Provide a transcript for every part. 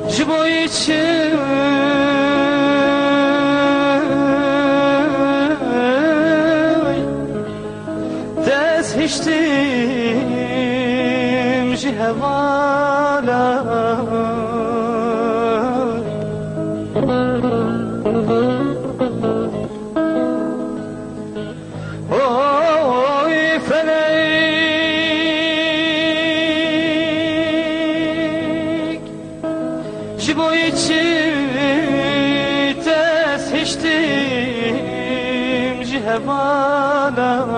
Jibo için dest hiçtim jihevala oy felek jibo için dest hiçtim jihevala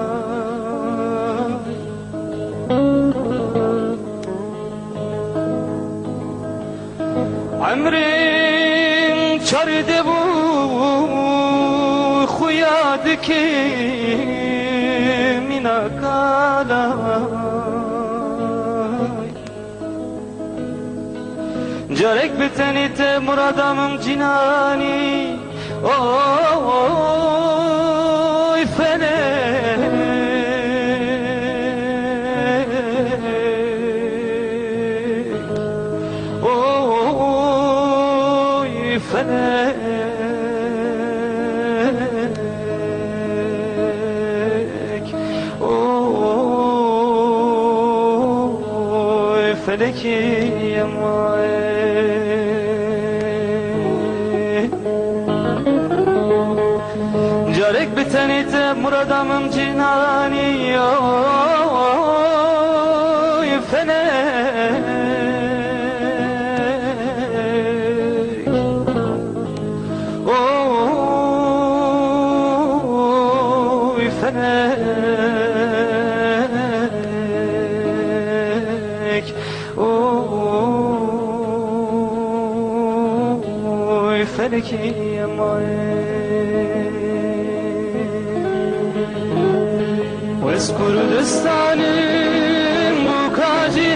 عمري شرد بو خويادك من قالا جارك بتنيت مرادم جناني اوي فلك اوي فلك يا معين جارك بتنيت مرادم جناني اوي فلك فلك اوي فلك يا معين واذكر دستانم بوكا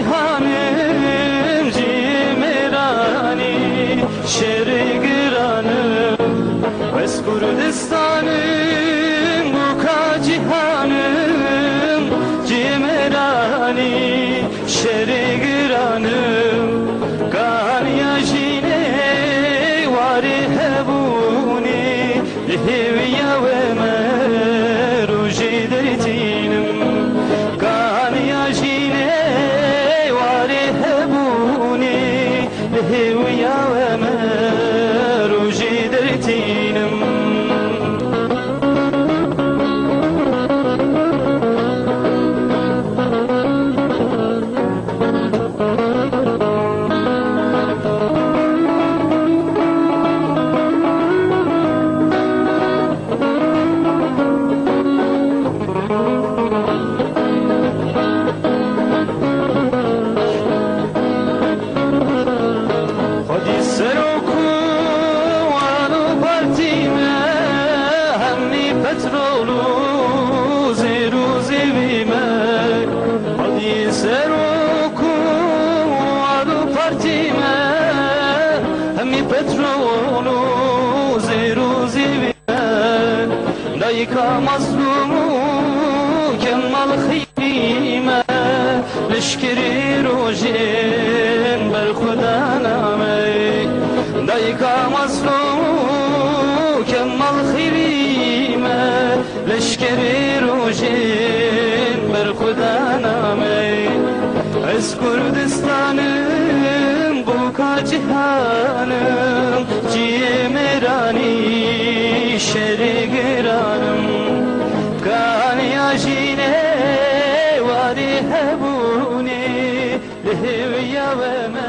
جهانم جيمراني شعر گرانم واذكر دستانم بوكا جهانم جيمراني شعر گرانم كان يجيني واري هبوني لهويا ومروجي درتينم كان يجيني واري هبوني لهويا ومروجي درتينم دايكا مظلومو كمال خيمة لشكري روجين بالخدا نامي دايكا مظلومو كمال خيمة لشكري روجين بالخدا نامي از كردستانم بوكا جهانم جيمراني شرقرانم كان يجيني وادي هبوني لهويا وما.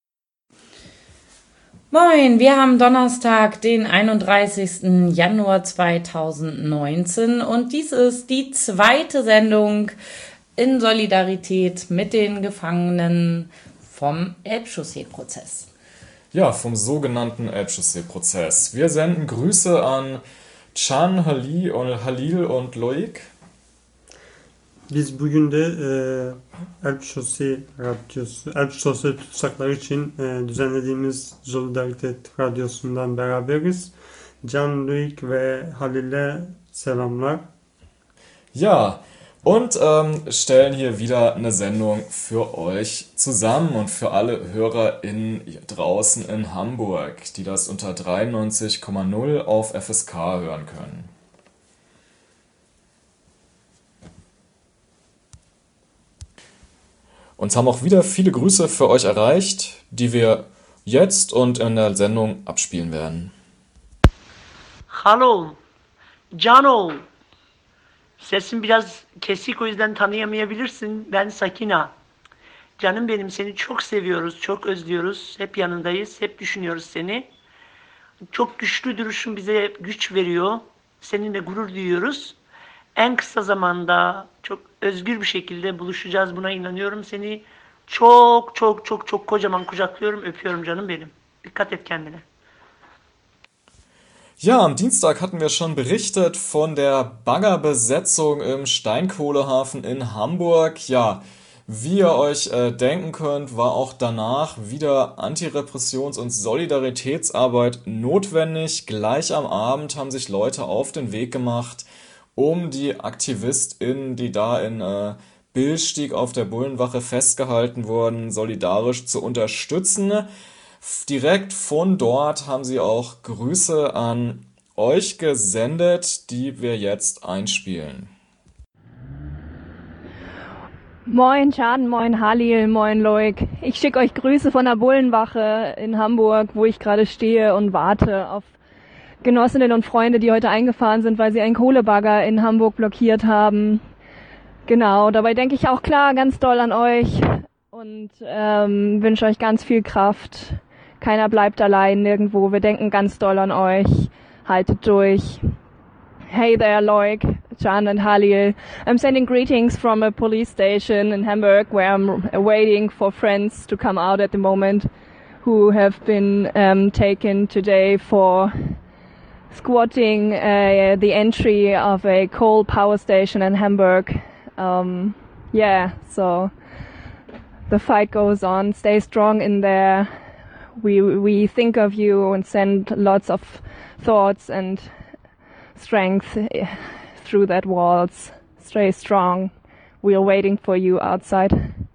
Moin, wir haben Donnerstag, den 31. Januar 2019 und dies ist die zweite Sendung in Solidarität mit den Gefangenen vom Elbchaussee-Prozess. Ja, vom sogenannten Elbchaussee-Prozess. Wir senden Grüße an Can, Halil und Loik. Biz bugün de Elbchaussee Radyosu, Elbchaussee tutsakları için düzenlediğimiz Solidaritet Radyosu'ndan beraberiz. Can, Loik ve Halil'e selamlar. Ja, Und stellen hier wieder eine Sendung für euch zusammen und für alle HörerInnen draußen in Hamburg, die das unter 93,0 auf FSK hören können. Uns haben auch wieder viele Grüße für euch erreicht, die wir jetzt und in der Sendung abspielen werden. Hallo, Cano. Sesim biraz kesik, o yüzden tanıyamayabilirsin. Ben Sakina. Canım benim, seni çok seviyoruz, çok özlüyoruz. Hep yanındayız, hep düşünüyoruz seni. Çok güçlü duruşun bize güç veriyor. Seninle gurur duyuyoruz. En kısa zamanda çok özgür bir şekilde buluşacağız, buna inanıyorum. Seni çok çok çok çok kocaman kucaklıyorum, öpüyorum canım benim. Dikkat et kendine. Ja, am Dienstag hatten wir schon berichtet von der Baggerbesetzung im Steinkohlehafen in Hamburg. Ja, wie ihr euch denken könnt, war auch danach wieder Antirepressions- und Solidaritätsarbeit notwendig. Gleich am Abend haben sich Leute auf den Weg gemacht, um die AktivistInnen, die da in Billsteig auf der Bullenwache festgehalten wurden, solidarisch zu unterstützen. Direkt von dort haben sie auch Grüße an euch gesendet, die wir jetzt einspielen. Moin Can, moin Halil, moin Loik. Ich schicke euch Grüße von der Bullenwache in Hamburg, wo ich gerade stehe und warte auf Genossinnen und Freunde, die heute eingefahren sind, weil sie einen Kohlebagger in Hamburg blockiert haben. Genau, dabei denke ich auch klar ganz doll an euch und wünsche euch ganz viel Kraft. Keiner bleibt allein nirgendwo. Wir denken ganz doll an euch. Haltet durch. Hey there, Loik, Can and Halil. I'm sending greetings from a police station in Hamburg where I'm waiting for friends to come out at the moment who have been taken today for squatting the entry of a coal power station in Hamburg. So the fight goes on. Stay strong in there. We think of you and send lots of thoughts and strength through that walls. Stay strong. We are waiting for you outside.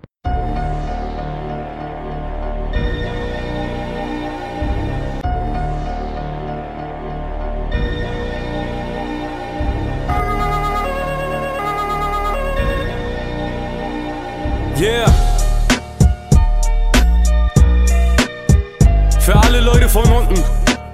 Yeah. Für alle Leute von unten.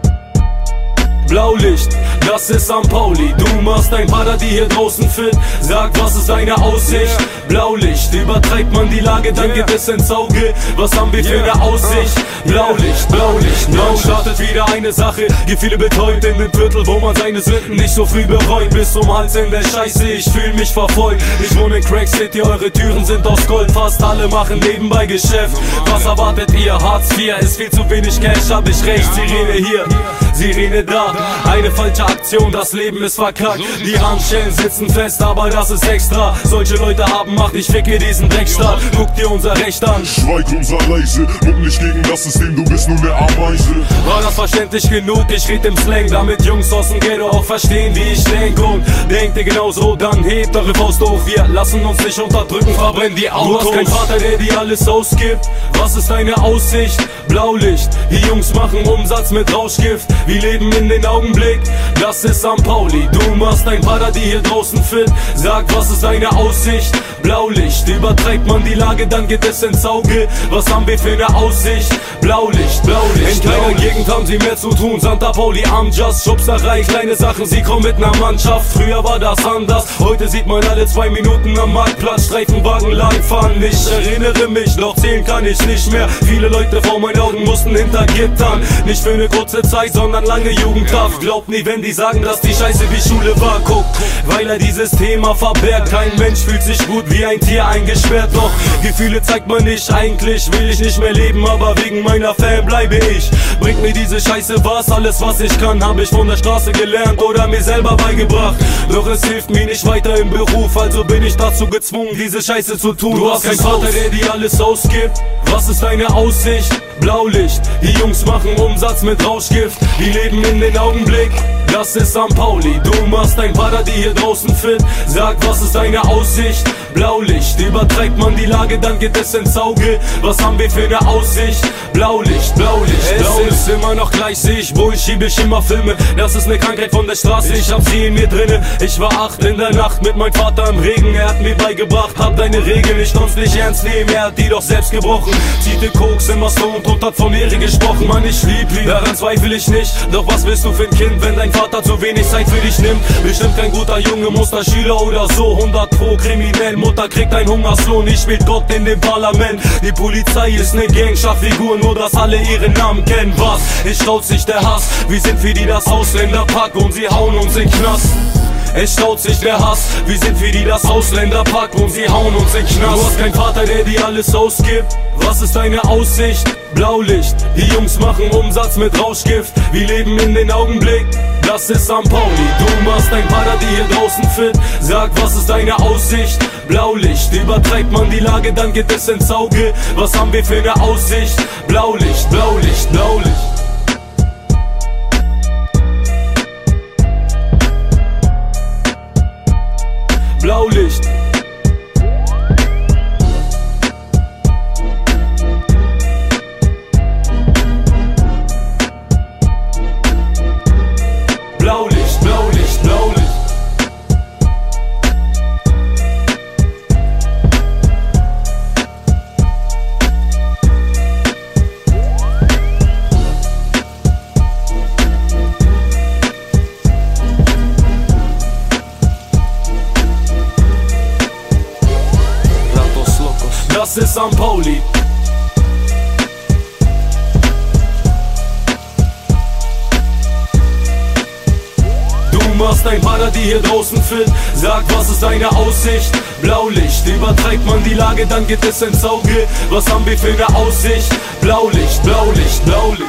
Blaulicht, das ist St. Pauli. Du machst ein Party hier draußen fit. Sag, was ist deine Aussicht? Blaulicht, übertreibt man die Lage, dann geht es ins Auge. Was haben wir für eine Aussicht? Blaulicht, Blaulicht, Blau startet wieder eine Sache. Gefühle betäubt in dem Viertel, wo man seine Sünden nicht so früh bereut. Bis zum Hals in der Scheiße, ich fühl mich verfolgt. Ich wohne in Crack City, eure Türen sind aus Gold. Fast alle machen nebenbei Geschäft. Was erwartet ihr? Hartz IV ist viel zu wenig Cash, hab ich recht. Sirene hier, Sirene da. Eine falsche Aktion, das Leben ist verkackt. Die Handschellen sitzen fest, aber das ist extra. Solche Leute haben Macht, ich ficke diesen Dreckstaat. Guck dir unser Recht an. Schweig unser leise, muck nicht gegen das System, du bist nur eine Ameise. War das verständlich genug? Ich red im Slang, damit Jungs aus dem Ghetto auch verstehen, wie ich denk. Und denkt ihr genauso, dann hebt eure Faust hoch. Wir lassen uns nicht unterdrücken, verbrennen die Autos. Du hast keinen Vater, der dir alles ausgibt. Was ist deine Aussicht? Blaulicht, die Jungs machen Umsatz mit Rauschgift. Wir leben in den Augenblick, das ist St. Pauli. Du machst ein Party hier draußen fit. Sag, was ist deine Aussicht? Blaulicht, übertreibt man die Lage, dann geht es ins Auge. Was haben wir für eine Aussicht? Blaulicht, Blaulicht. In kleiner Gegend haben sie mehr zu tun. Santa Pauli, Amjas, Schubserei, kleine Sachen, sie kommen mit einer Mannschaft. Früher war das anders, heute sieht man alle 2 Minuten am Marktplatz Streifenwagen langfahren. Ich erinnere mich, doch zählen kann ich nicht mehr. Viele Leute vor meinen Augen mussten hinter Gittern. Nicht für eine kurze Zeit, sondern lange Jugendhaft. Glaubt nie, wenn die sagen, dass die Scheiße wie Schule war. Guck, weil er dieses Thema verbergt. Kein Mensch fühlt sich gut wie ein Tier eingesperrt. Doch Gefühle zeigt man nicht, eigentlich will ich nicht mehr leben, aber wegen meiner Fan bleibe ich. Bringt mir diese Scheiße was? Alles was ich kann, habe ich von der Straße gelernt oder mir selber beigebracht. Doch es hilft mir nicht weiter im Beruf, also bin ich dazu gezwungen, diese Scheiße zu tun. Du hast keinen Vater, der dir alles ausgibt. Was ist deine Aussicht? Blaulicht, die Jungs machen Umsatz mit Rauschgift. Die leben in den Augenblick, Das ist St. Pauli, du machst ein Paradies hier draußen fit. Sag, was ist deine Aussicht? Blaulicht, überträgt man die Lage, dann geht es ins Auge. Was haben wir für eine Aussicht? Blaulicht, Blaulicht, Blaulicht. Es ist immer noch gleich, seh ich, wo ich schiebe ich immer Filme. Das ist eine Krankheit von der Straße, ich hab sie in mir drinne. Ich war 8 in der Nacht mit meinem Vater im Regen. Er hat mir beigebracht, hab deine Regeln, ich konnt's nicht ernst nehmen. Er hat die doch selbst gebrochen. Ziehte Koks immer Stone und hat von Ehre gesprochen. Mann, ich lieb ihn, daran zweifle ich nicht. Doch was willst du für ein Kind, wenn dein Vater zu wenig Zeit für dich nimmt? Bestimmt kein guter Junge, Musterschüler oder so. 100 pro kriminell, Mutter kriegt ein Hungerslohn. Ich spielt Gott in dem Parlament. Die Polizei ist ne Gang-Schachfigur, nur dass alle ihren Namen kennen. Was? Es staut sich der Hass. Wir sind für die das Ausländerpack und sie hauen uns in Knast. Es staut sich der Hass, wir sind für die das Ausländerpack und sie hauen uns in Knast. Du hast keinen Vater, der dir alles ausgibt. Was ist deine Aussicht? Blaulicht, die Jungs machen Umsatz mit Rauschgift. Wir leben in den Augenblick, das ist St. Pauli. Du machst ein Paradies hier draußen fit. Sag, was ist deine Aussicht? Blaulicht, übertreibt man die Lage, dann geht es ins Auge. Was haben wir für eine Aussicht? Blaulicht, Blaulicht, Blaulicht. Blaulicht. Blaulicht, Blaulicht, Blaulicht. Das ist St. Pauli. Du machst ein Paradies hier draußen fit. Sag, was ist deine Aussicht? Blaulicht, übertreibt man die Lage, dann geht es ins Auge. Was haben wir für eine Aussicht? Blaulicht, Blaulicht, Blaulicht.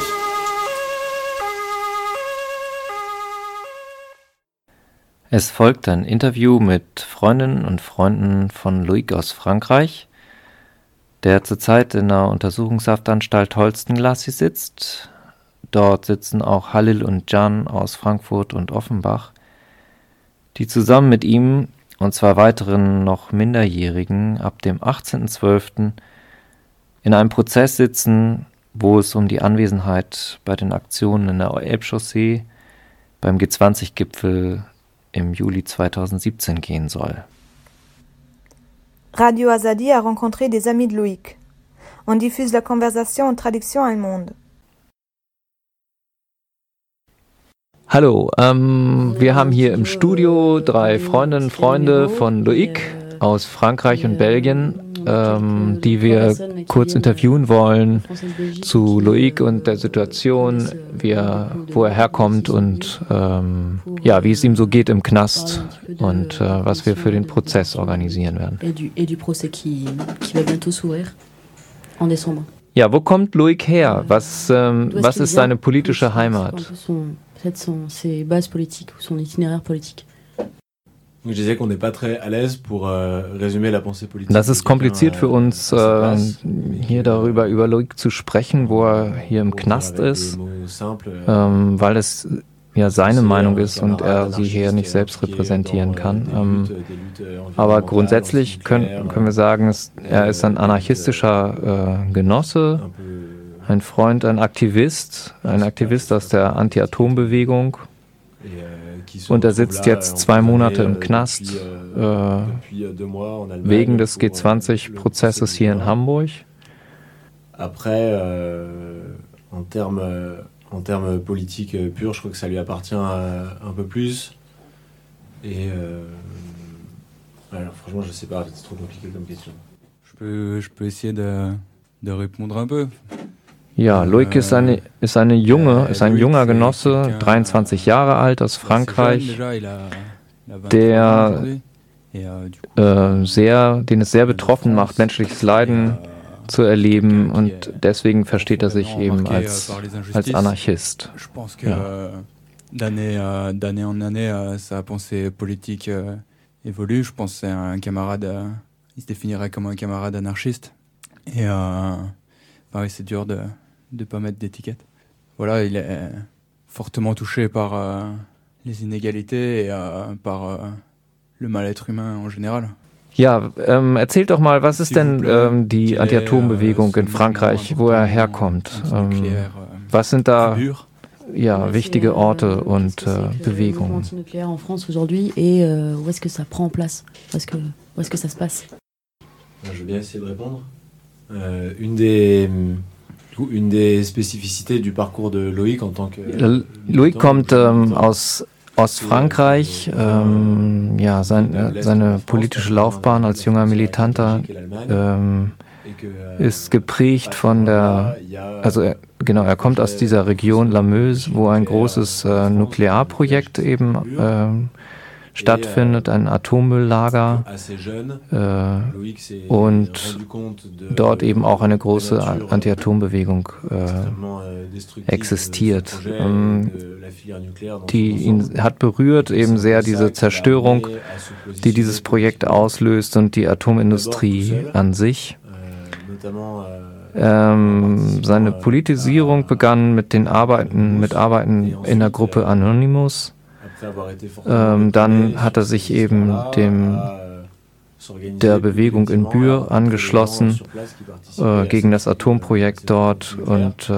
Es folgt ein Interview mit Freundinnen und Freunden von Loïc aus Frankreich, der zurzeit in der Untersuchungshaftanstalt Holstenlassy sitzt. Dort sitzen auch Halil und Can aus Frankfurt und Offenbach, die zusammen mit ihm und 2 weiteren noch Minderjährigen ab dem 18.12. in einem Prozess sitzen, wo es um die Anwesenheit bei den Aktionen in der Elbchaussee beim G20-Gipfel im Juli 2017 gehen soll. Radio Azadi a rencontré des amis de Loïc. On diffuse la conversation en traduction allemande. Hallo, wir haben hier im Studio 3 Freundinnen und Freunde von Loïc aus Frankreich und Belgien, die wir kurz interviewen wollen zu Loïc und der Situation, wo er herkommt und wie es ihm so geht im Knast und was wir für den Prozess organisieren werden. Ja, wo kommt Loïc her? Was ist seine politische Heimat? Ses bases politiques ou son itinéraire politique. Das ist kompliziert für uns, hier darüber über Loïc zu sprechen, wo er hier im Knast ist, weil es ja seine Meinung ist und er sie hier nicht selbst repräsentieren kann. Aber grundsätzlich können wir sagen, er ist ein anarchistischer Genosse, ein Freund, ein Aktivist aus der Anti-Atom-Bewegung. Und er sitzt jetzt 2 Monate im Knast wegen des G20-Prozesses hier in Hamburg. En termes politiques purs, je crois que ça lui appartient un peu plus. Et alors, franchement, je sais pas, c'est trop compliqué comme question. Je peux essayer de répondre un peu. Ja, Loïc ist ein junger Genosse, 23 Jahre alt, aus Frankreich, den es sehr betroffen macht, menschliches Leiden zu erleben, und deswegen versteht er sich eben als Anarchist. Je pense que d'année en année, sa pensée politique évolue. Je pense que c'est un camarade, il se définirait comme un camarade anarchiste. Et pareil, c'est dur de pas mettre d'étiquette. Voilà, il est fortement touché par les inégalités et par le mal-être humain en général. Ja, erzählt doch mal, was ist denn die Anti-Atom-Bewegung in Frankreich, wo er herkommt? Was sind da wichtige Orte und Bewegungen? Antinucléaire en France aujourd'hui et où est-ce que ça prend place? Où est-ce que ça se passe? Je vais bien essayer de répondre. Une des Spécificités du parcours de Loïc en tant que... Loïc kommt aus Ostfrankreich, seine politische Laufbahn als junger Militanter ist geprägt von er kommt aus dieser Region La Meuse, wo ein großes Nuklearprojekt eben stattfindet, ein Atommülllager und dort eben auch eine große Anti-Atom-Bewegung existiert. Die ihn hat berührt eben sehr diese Zerstörung, die dieses Projekt auslöst und die Atomindustrie an sich. Seine Politisierung begann mit Arbeiten in der Gruppe Anonymous. Dann hat er sich eben der Bewegung in Bure angeschlossen gegen das Atomprojekt dort und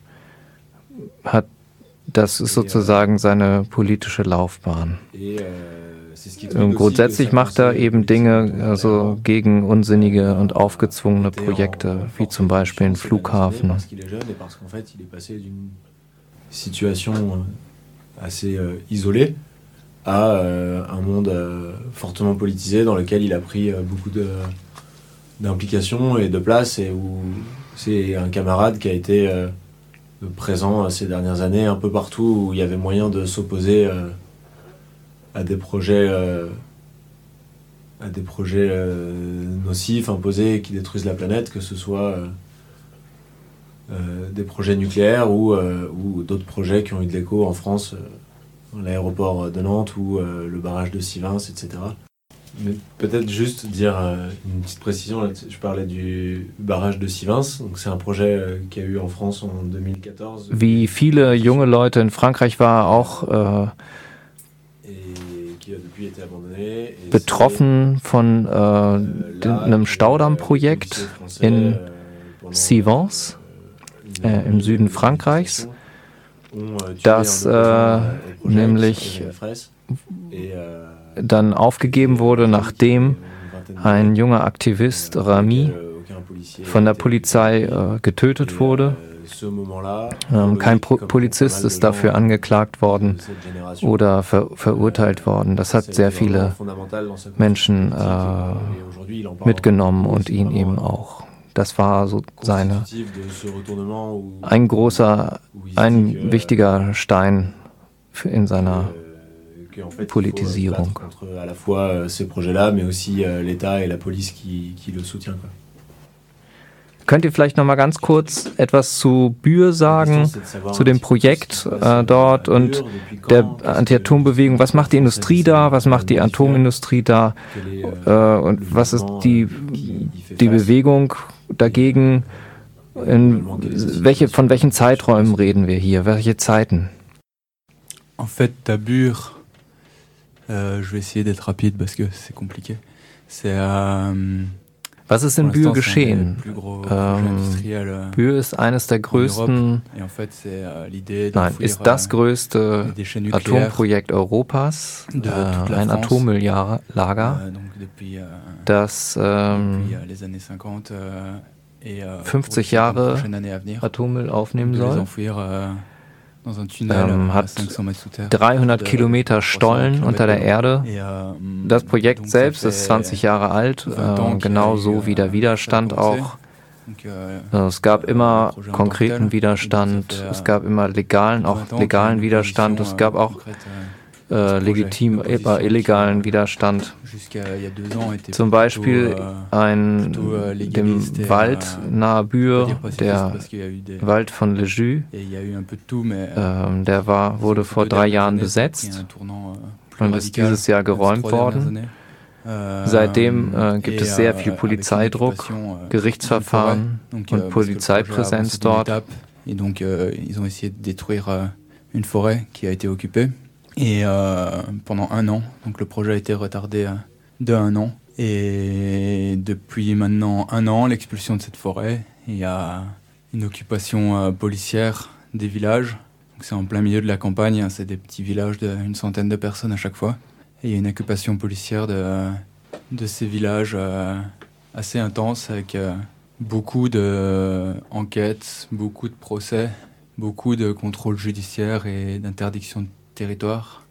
das ist sozusagen seine politische Laufbahn. Grundsätzlich macht er eben Dinge gegen unsinnige und aufgezwungene Projekte, wie zum Beispiel einen Flughafen. Assez isolé à un monde fortement politisé dans lequel il a pris beaucoup d'implications et de place et où c'est un camarade qui a été présent ces dernières années un peu partout où il y avait moyen de s'opposer à des projets nocifs, imposés, qui détruisent la planète, que ce soit des projets nucléaires ou d'autres projets qui ont eu de l'écho en France, l'aéroport de Nantes ou le barrage de Sivins, etc. Mais peut-être juste dire une petite précision, là, je parlais du barrage de Sivins, donc c'est un projet qui a eu en France en 2014. Wie viele junge Leute in Frankreich war auch betroffen von einem Staudammprojekt in Sivins im Süden Frankreichs, das nämlich dann aufgegeben wurde, nachdem ein junger Aktivist, Rami, von der Polizei getötet wurde. Kein Polizist ist dafür angeklagt worden oder verurteilt worden. Das hat sehr viele Menschen mitgenommen und ihn eben auch. Das war so ein wichtiger Stein in seiner Politisierung. Könnt ihr vielleicht noch mal ganz kurz etwas zu Bure sagen, zu dem Projekt dort und der Anti-Atom-Bewegung? Was macht die Industrie da? Was macht die Atomindustrie da? Und was ist die Bewegung dagegen? Von welchen Zeiträumen reden wir hier? Welche Zeiten? En fait, à Bure, je vais essayer d'être rapide parce que c'est compliqué. Was ist in Bure geschehen? Bure ist eines der größten, ist das größte Atomprojekt Europas, ein Atommülllager, das 50 Jahre Atommüll aufnehmen soll. Hat 300 Kilometer Stollen unter der Erde. Das Projekt selbst ist 20 Jahre alt, genauso wie der Widerstand auch. Es gab immer konkreten Widerstand, es gab immer legalen Widerstand, es gab auch illegalen Widerstand. Zum Beispiel dem Wald nahe Bure, der Wald von Le Jus, der wurde vor 3 Jahren besetzt und ist dieses Jahr geräumt worden. Seitdem gibt es sehr viel Polizeidruck, Gerichtsverfahren und Polizeipräsenz dort. Et pendant 1 an, donc le projet a été retardé de 1 an. Et depuis maintenant 1 an, l'expulsion de cette forêt, il y a une occupation policière des villages. Donc c'est en plein milieu de la campagne, c'est des petits villages d'une centaine de personnes à chaque fois. Et il y a une occupation policière de ces villages assez intense avec beaucoup d'enquêtes, beaucoup de procès, beaucoup de contrôles judiciaires et d'interdiction de territoire.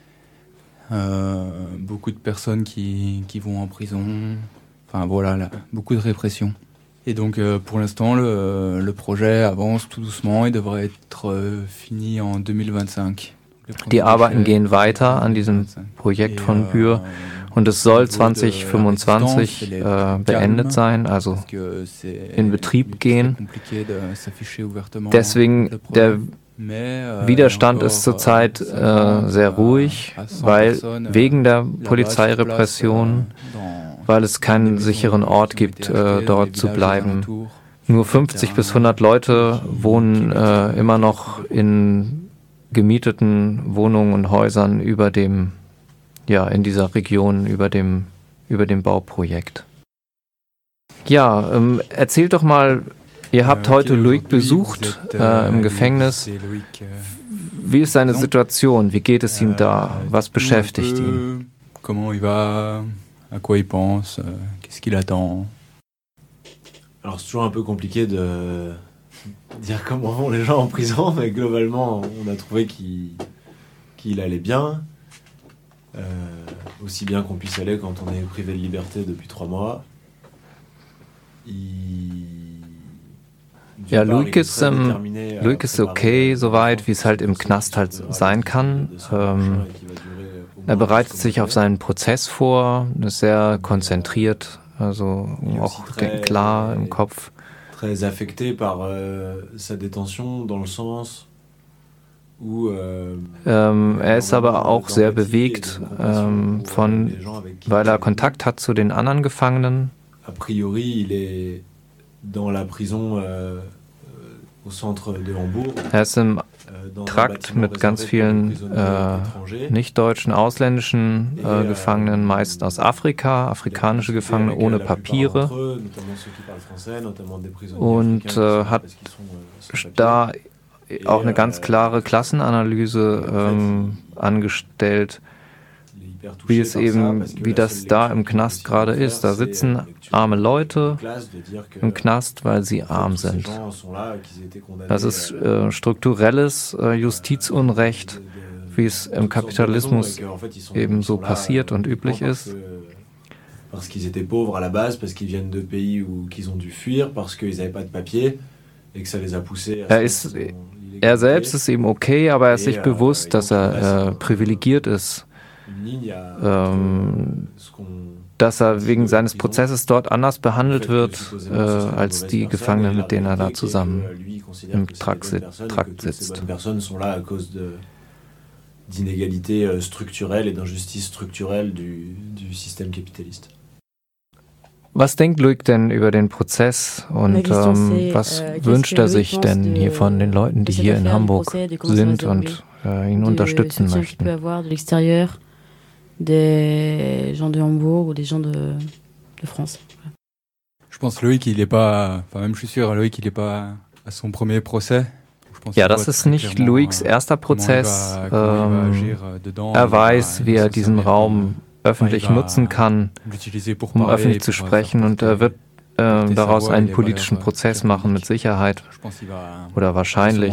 Beaucoup de personnes qui vont en prison. Enfin voilà, là, beaucoup de répression. Et donc pour l'instant, le projet avance tout doucement et devrait être fini en 2025. Die Arbeiten gehen weiter an diesem Projekt von Bure und es soll 2025 beendet sein, also in Betrieb gehen. Deswegen der Widerstand ist zurzeit sehr ruhig, weil wegen der Polizeirepression, weil es keinen sicheren Ort gibt, dort zu bleiben. Nur 50 bis 100 Leute wohnen immer noch in gemieteten Wohnungen und Häusern in dieser Region über dem Bauprojekt. Ja, erzählt doch mal, ihr habt heute Loïc besucht im Gefängnis. Wie ist seine Situation? Wie geht es ihm da? Was beschäftigt ihn? Comment il va? À quoi il pense? Qu'est-ce qu'il attend? Alors c'est toujours un peu compliqué de dire comment vont les gens en prison, mais globalement, on a trouvé qu'il allait bien. Aussi bien qu'on puisse aller quand on est privé de liberté depuis 3 mois. Ja, Loïc ist okay, soweit, wie es halt im Knast halt sein kann. Er bereitet sich auf seinen Prozess vor, ist sehr konzentriert, also auch klar im Kopf. Très affecté par sa détention dans le sens où er ist aber auch sehr bewegt weil er Kontakt hat zu den anderen Gefangenen. A priori, il est dans la prison au centre de Hambourg. Er ist im Trakt mit ganz vielen nicht-deutschen, ausländischen Gefangenen, meist aus Afrika, afrikanische Gefangene ohne Papiere, und hat da auch eine ganz klare Klassenanalyse angestellt, wie das da im Knast gerade ist. Da sitzen arme Leute im Knast, weil sie arm sind. Das ist strukturelles Justizunrecht, wie es im Kapitalismus eben so passiert und üblich ist. Parce qu'ils étaient pauvres à la base, parce qu'ils viennent de pays qu'ils ont dû fuir, parce qu'ils n'avaient pas de papier et que ça les a poussés à Er selbst ist eben okay, aber er ist sich bewusst, dass er privilegiert ist. Dass er wegen seines Prozesses dort anders behandelt wird als die Gefangenen, mit denen er da zusammen im Trakt sitzt. D'inégalité structurelle et d'injustice structurelle du système capitaliste. Was denkt Loïc denn über den Prozess und was wünscht er sich denn hier von den Leuten, die hier in Hamburg sind und ihn unterstützen möchten? Des gens de Hambourg ou des gens de France. Je pense Loïc, il est pas, enfin même je suis sûr, Loïc, il est pas à son premier procès. Ja, das ist nicht Loïcs erster Prozess. Er weiß, wie er diesen Raum öffentlich nutzen kann, um öffentlich zu sprechen, und er wird daraus einen politischen Prozess machen, mit Sicherheit. Oder wahrscheinlich.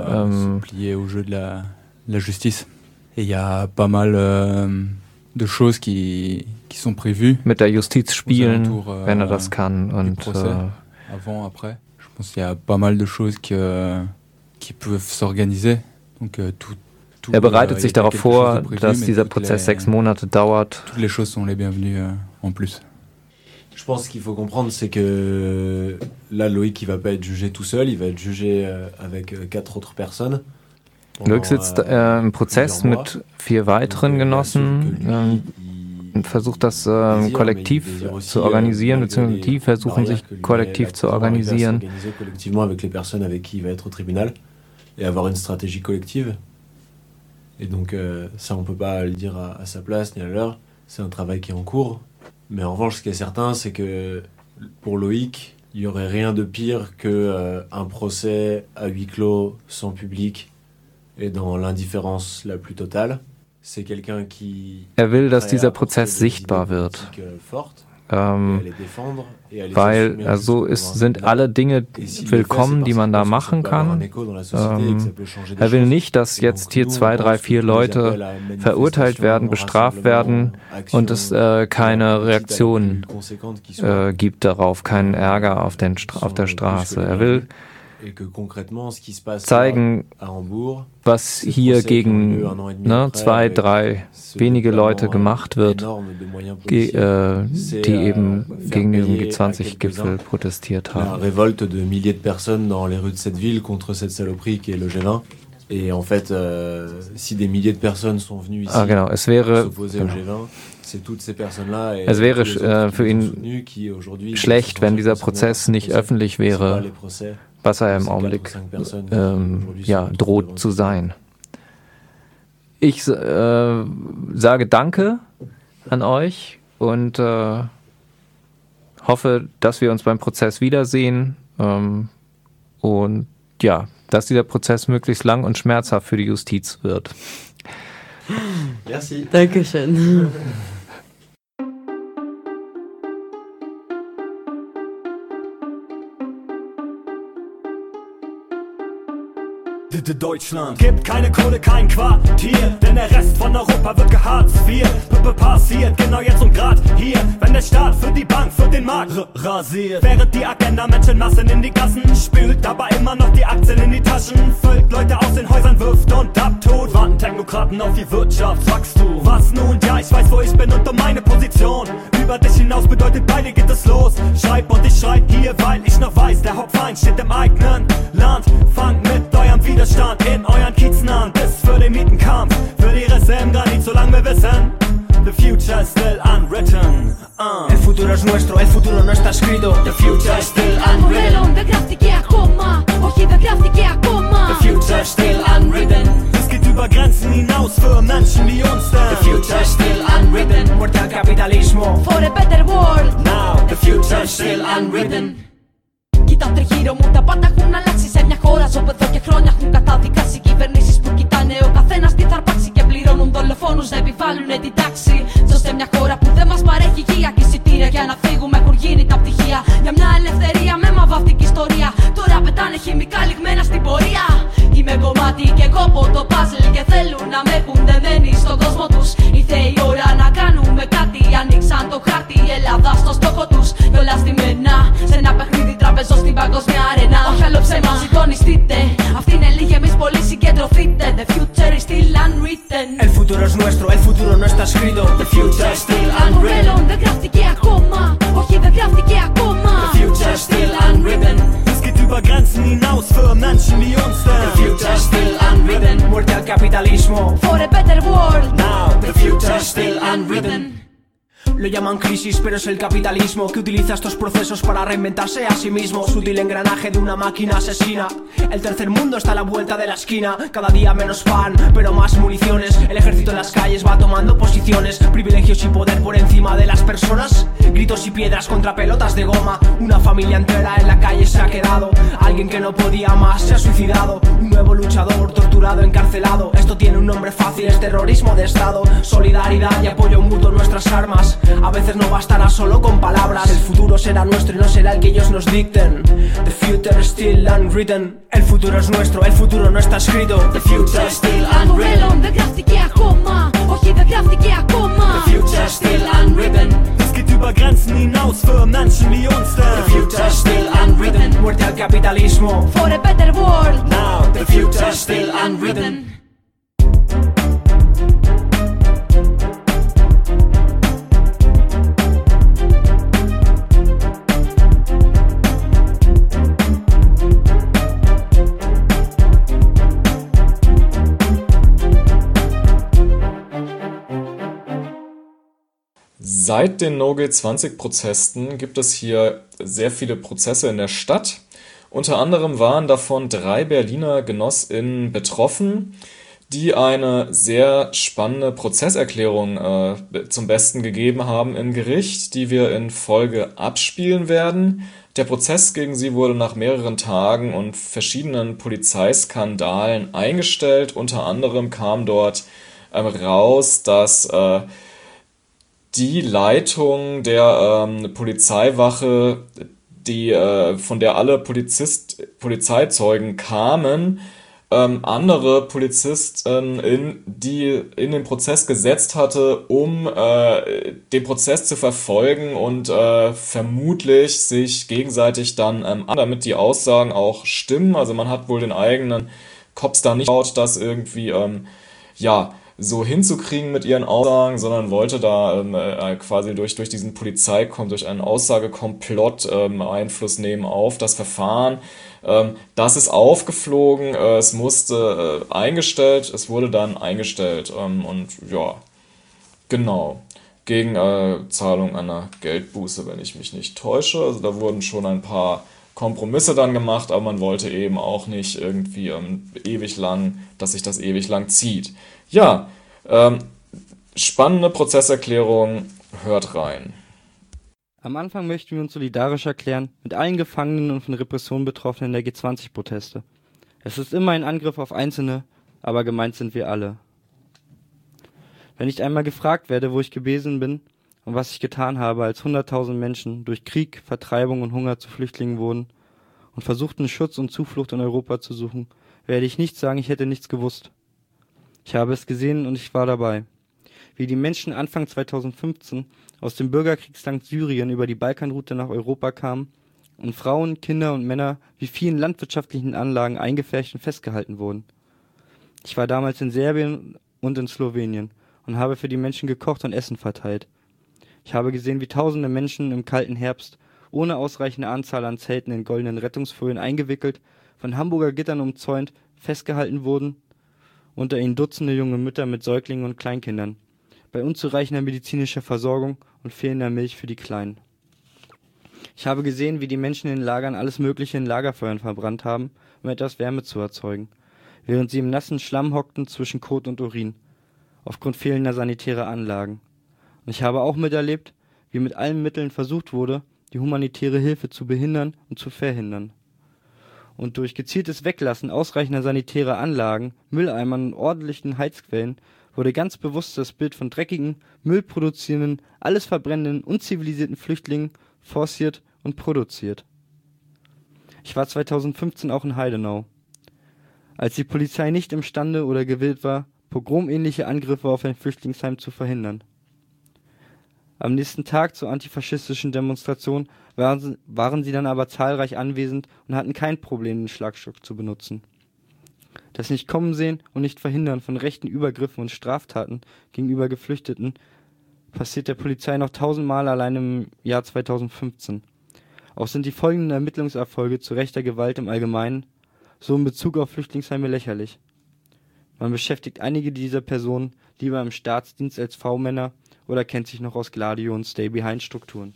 Il y a pas mal de choses qui sont prévues. Mit der Justiz spielen, wenn er das kann. Und avant, après. Je pense qu'il y a pas mal de choses qui peuvent s'organiser. Donc er bereitet sich darauf vor, dass dieser Prozess 6 Monate dauert. Toutes les choses sont les bienvenues en plus. Je pense qu'il faut comprendre, c'est que là, Loïc, il va pas être jugé tout seul, il va être jugé avec 4 autres personnes. Loïc sitzt im Prozess mit 4 weiteren Genossen und versucht das kollektiv zu organisieren, beziehungsweise die versuchen sich kollektiv zu organisieren. Collectivement avec les personnes avec qui il va être au tribunal et avoir une stratégie collective. Et donc ça, on peut pas le dire à sa place ni à l'heure. C'est un travail qui est en cours. Mais en revanche, ce qui est certain, c'est que pour Loïc, il y aurait rien de pire que un procès à huis clos, sans public et dans l'indifférence la plus totale. C'est quelqu'un qui will, dass dieser Prozess sichtbar wird. Weil sind alle Dinge willkommen, die man da machen kann. Will nicht, dass jetzt hier 2, 3, 4 Leute verurteilt werden, bestraft werden und es keine Reaktion gibt darauf, keinen Ärger auf der Straße. Will zeigen, was hier gegen 2, 3 wenige Leute gemacht wird, die eben gegen den G20-Gipfel protestiert haben. Révolte de milliers de personnes dans les rues de cette ville contre cette saloperie qui est le G20. Et en fait, si des milliers de personnes sont venues ici s'opposer au G20, c'est toutes ces personnes-là. Es wäre für ihn schlecht, wenn dieser Prozess nicht öffentlich wäre, was er im Augenblick droht zu sein. Ich sage Danke an euch und hoffe, dass wir uns beim Prozess wiedersehen und ja, dass dieser Prozess möglichst lang und schmerzhaft für die Justiz wird. Merci. Dankeschön. Deutschland gibt keine Kohle, kein Quartier, denn der Rest von Europa wird geharzt. Passiert genau jetzt und grad hier, wenn der Staat für die Bank, für den Markt rasiert. Während die Agenda Menschenmassen in die Gassen spült, aber immer noch die Aktien in die Taschen füllt, Leute aus den Häusern wirft und abtut, warten Technokraten auf die Wirtschaftswachstum. Was nun? Ja, ich weiß, wo ich bin und um meine Position. Über dich hinaus bedeutet, bei dir geht es los. Schreib und ich schreit hier, weil ich noch weiß, der Hauptfeind steht im eigenen Land. Fangt mit eurem Widerstand in euren Kiezen an, bis für den Mietenkampf, für die Risse im Granit, solange wir wissen, the future is still unwritten. El futuro es nuestro, el futuro no está escrito. The future is still Το μέλλον δεν γράφτηκε ακόμα, όχι δεν γράφτηκε ακόμα. The future is still unwritten. Es geht über Grenzen hinaus für Menschen wie uns denn. The future is still unwritten. Muerte al capitalismo. For a better world. Now the future is still unwritten. Κοίτα τριγύρω μου, τα πάντα έχουν αλλάξει σε μια χώρα. Ζω εδώ και χρόνια έχουν καταδικάσει κυβερνήσεις που κοιτάνε ο καθένας τι θα αρπάξει και πληρώνουν δολοφόνους να επιβάλλουν την τάξη. Ζω σε μια χώρα που δεν μας παρέχει υγεία και εισιτήρια για να φύγουμε έχουν γίνει τα πτυχία. Για μια ελευθερία με μαβαυτική ιστορία. Τώρα πετάνε χημικά λιγμένα στην πορεία. Είμαι κομμάτι και εγώ από το puzzle και θέλουν να με έχουν δεμένοι στον κόσμο τους. Ήρθε η ώρα να κάνουμε κάτι. Ανοίξαν το χάρτη, η Ελλάδα στο στόχο τους. Και όλα στημένα σε ένα παιχνίδι τραπεζό στην παγκόσμια αρένα. Όχι άλλο ψέμα, συντονιστείτε. Αυτή είναι λίγη, εμείς πολύ συγκεντρωθείτε. The future is still unwritten. El futuro es nuestro, el futuro no está escrito. The future is still Το μέλλον δεν γράφτηκε ακόμα, όχι δεν γράφτηκε ακόμα. The future is still unwritten. Es geht über Grenzen hinaus für Menschen wie uns denn. The future is still unwritten. Muerte al capitalismo. For a better world. Now the future is still unwritten. Lo llaman crisis, pero es el capitalismo que utiliza estos procesos para reinventarse a sí mismo. Sutil engranaje de una máquina asesina. El tercer mundo está a la vuelta de la esquina. Cada día menos pan, pero más municiones. El ejército en las calles va tomando posiciones. Privilegios y poder por encima de las personas. Gritos y piedras contra pelotas de goma. Una familia entera en la calle se ha quedado. Alguien que no podía más se ha suicidado. Un nuevo luchador torturado, encarcelado. Esto tiene un nombre fácil, es terrorismo de estado. Solidaridad y apoyo mutuo en nuestras armas. A veces no bastará solo con palabras. El futuro será nuestro y no será el que ellos nos dicten. The future is still unwritten. El futuro es nuestro, el futuro no está escrito. The future is still Το μέλλον unwritten. δεν γράφτηκε ακόμα, όχι δεν γράφτηκε ακόμα. The future is still unwritten. Es geht über Grenzen hinaus für Menschen wie uns denn. The future is still unwritten. Muerte al capitalismo. For a better world. Now the future is still unwritten. Seit den No-G20-Protesten gibt es hier sehr viele Prozesse in der Stadt. Unter anderem waren davon 3 Berliner GenossInnen betroffen. die eine sehr spannende Prozesserklärung zum Besten gegeben haben im Gericht, die wir in Folge abspielen werden. Der Prozess gegen sie wurde nach mehreren Tagen und verschiedenen Polizeiskandalen eingestellt. Unter anderem kam dort raus, dass die Leitung der Polizeiwache, von der alle Polizeizeugen kamen, andere Polizisten in den Prozess gesetzt hatte, um den Prozess zu verfolgen und vermutlich sich gegenseitig dann damit die Aussagen auch stimmen. Also man hat wohl den eigenen Cops da nicht getraut, das irgendwie so hinzukriegen mit ihren Aussagen, sondern wollte da quasi durch diesen durch einen Aussagekomplott Einfluss nehmen auf das Verfahren. Das ist aufgeflogen, es musste es wurde dann eingestellt und ja, genau, gegen Zahlung einer Geldbuße, wenn ich mich nicht täusche. Also da wurden schon ein paar Kompromisse dann gemacht, aber man wollte eben auch nicht irgendwie dass sich das ewig lang zieht. Ja, spannende Prozesserklärung, hört rein. Am Anfang möchten wir uns solidarisch erklären mit allen Gefangenen und von Repression Betroffenen der G20-Proteste. Es ist immer ein Angriff auf Einzelne, aber gemeint sind wir alle. Wenn ich einmal gefragt werde, wo ich gewesen bin und was ich getan habe, als 100.000 Menschen durch Krieg, Vertreibung und Hunger zu Flüchtlingen wurden und versuchten Schutz und Zuflucht in Europa zu suchen, werde ich nicht sagen, ich hätte nichts gewusst. Ich habe es gesehen und ich war dabei. Wie die Menschen Anfang 2015 aus dem Bürgerkriegsland Syrien über die Balkanroute nach Europa kamen und Frauen, Kinder und Männer wie vielen landwirtschaftlichen Anlagen eingepfercht und festgehalten wurden. Ich war damals in Serbien und in Slowenien und habe für die Menschen gekocht und Essen verteilt. Ich habe gesehen, wie tausende Menschen im kalten Herbst ohne ausreichende Anzahl an Zelten in goldenen Rettungsfolien eingewickelt, von Hamburger Gittern umzäunt, festgehalten wurden, unter ihnen Dutzende junge Mütter mit Säuglingen und Kleinkindern, bei unzureichender medizinischer Versorgung und fehlender Milch für die Kleinen. Ich habe gesehen, wie die Menschen in den Lagern alles Mögliche in Lagerfeuern verbrannt haben, um etwas Wärme zu erzeugen, während sie im nassen Schlamm hockten zwischen Kot und Urin, aufgrund fehlender sanitärer Anlagen. Und ich habe auch miterlebt, wie mit allen Mitteln versucht wurde, die humanitäre Hilfe zu behindern und zu verhindern. Und durch gezieltes Weglassen ausreichender sanitärer Anlagen, Mülleimern und ordentlichen Heizquellen wurde ganz bewusst das Bild von dreckigen, müllproduzierenden, alles verbrennenden, unzivilisierten Flüchtlingen forciert und produziert. Ich war 2015 auch in Heidenau. Als die Polizei nicht imstande oder gewillt war, pogromähnliche Angriffe auf ein Flüchtlingsheim zu verhindern. Am nächsten Tag zur antifaschistischen Demonstration waren sie dann aber zahlreich anwesend und hatten kein Problem, den Schlagstock zu benutzen. Das Nicht-Kommen-Sehen und Nicht-Verhindern von rechten Übergriffen und Straftaten gegenüber Geflüchteten passiert der Polizei noch 1000-mal allein im Jahr 2015. Auch sind die folgenden Ermittlungserfolge zu rechter Gewalt im Allgemeinen, so in Bezug auf Flüchtlingsheime, lächerlich. Man beschäftigt einige dieser Personen lieber im Staatsdienst als V-Männer oder kennt sich noch aus Gladio- und Stay-Behind-Strukturen.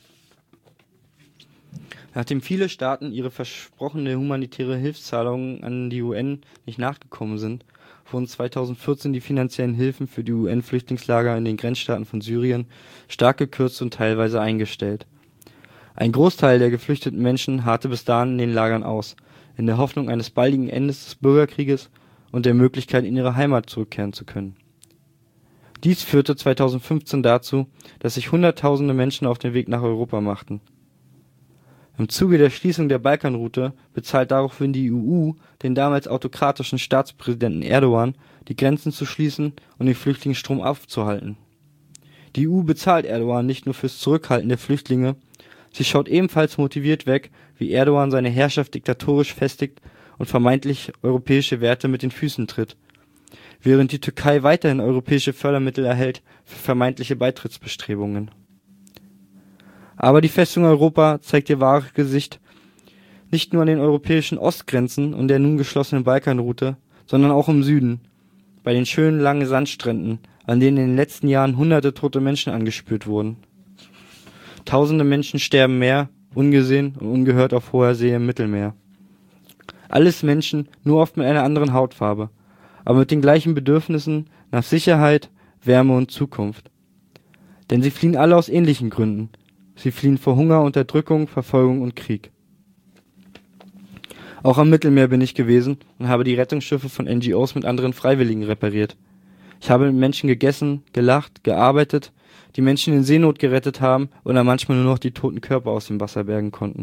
Nachdem viele Staaten ihre versprochene humanitäre Hilfszahlungen an die UN nicht nachgekommen sind, wurden 2014 die finanziellen Hilfen für die UN-Flüchtlingslager in den Grenzstaaten von Syrien stark gekürzt und teilweise eingestellt. Ein Großteil der geflüchteten Menschen harrte bis dahin in den Lagern aus, in der Hoffnung eines baldigen Endes des Bürgerkrieges und der Möglichkeit, in ihre Heimat zurückkehren zu können. Dies führte 2015 dazu, dass sich Hunderttausende Menschen auf den Weg nach Europa machten. Im Zuge der Schließung der Balkanroute bezahlt daraufhin die EU den damals autokratischen Staatspräsidenten Erdogan, die Grenzen zu schließen und den Flüchtlingsstrom aufzuhalten. Die EU bezahlt Erdogan nicht nur fürs Zurückhalten der Flüchtlinge, sie schaut ebenfalls motiviert weg, wie Erdogan seine Herrschaft diktatorisch festigt und vermeintlich europäische Werte mit den Füßen tritt, während die Türkei weiterhin europäische Fördermittel erhält für vermeintliche Beitrittsbestrebungen. Aber die Festung Europa zeigt ihr wahres Gesicht nicht nur an den europäischen Ostgrenzen und der nun geschlossenen Balkanroute, sondern auch im Süden, bei den schönen langen Sandstränden, an denen in den letzten Jahren hunderte tote Menschen angespült wurden. Tausende Menschen sterben mehr, ungesehen und ungehört auf hoher See im Mittelmeer. Alles Menschen, nur oft mit einer anderen Hautfarbe, aber mit den gleichen Bedürfnissen nach Sicherheit, Wärme und Zukunft. Denn sie fliehen alle aus ähnlichen Gründen. Sie fliehen vor Hunger, Unterdrückung, Verfolgung und Krieg. Auch am Mittelmeer bin ich gewesen und habe die Rettungsschiffe von NGOs mit anderen Freiwilligen repariert. Ich habe mit Menschen gegessen, gelacht, gearbeitet, die Menschen in Seenot gerettet haben oder manchmal nur noch die toten Körper aus dem Wasser bergen konnten.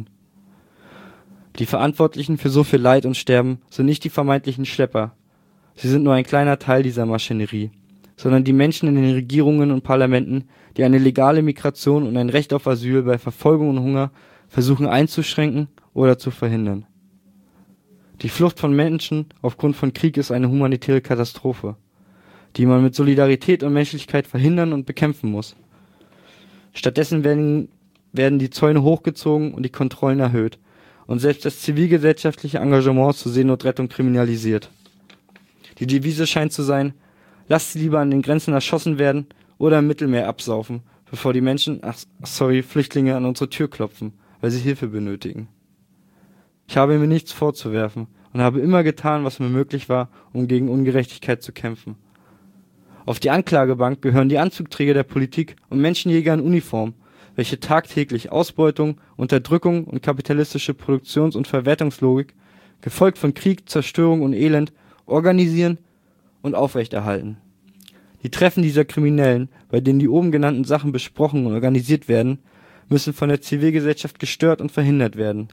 Die Verantwortlichen für so viel Leid und Sterben sind nicht die vermeintlichen Schlepper. Sie sind nur ein kleiner Teil dieser Maschinerie, sondern die Menschen in den Regierungen und Parlamenten, die eine legale Migration und ein Recht auf Asyl bei Verfolgung und Hunger versuchen einzuschränken oder zu verhindern. Die Flucht von Menschen aufgrund von Krieg ist eine humanitäre Katastrophe, die man mit Solidarität und Menschlichkeit verhindern und bekämpfen muss. Stattdessen werden die Zäune hochgezogen und die Kontrollen erhöht und selbst das zivilgesellschaftliche Engagement zur Seenotrettung kriminalisiert. Die Devise scheint zu sein: Lasst sie lieber an den Grenzen erschossen werden oder im Mittelmeer absaufen, bevor die Menschen, Flüchtlinge an unsere Tür klopfen, weil sie Hilfe benötigen. Ich habe mir nichts vorzuwerfen und habe immer getan, was mir möglich war, um gegen Ungerechtigkeit zu kämpfen. Auf die Anklagebank gehören die Anzugträger der Politik und Menschenjäger in Uniform, welche tagtäglich Ausbeutung, Unterdrückung und kapitalistische Produktions- und Verwertungslogik, gefolgt von Krieg, Zerstörung und Elend, organisieren und aufrechterhalten. Die Treffen dieser Kriminellen, bei denen die oben genannten Sachen besprochen und organisiert werden, müssen von der Zivilgesellschaft gestört und verhindert werden.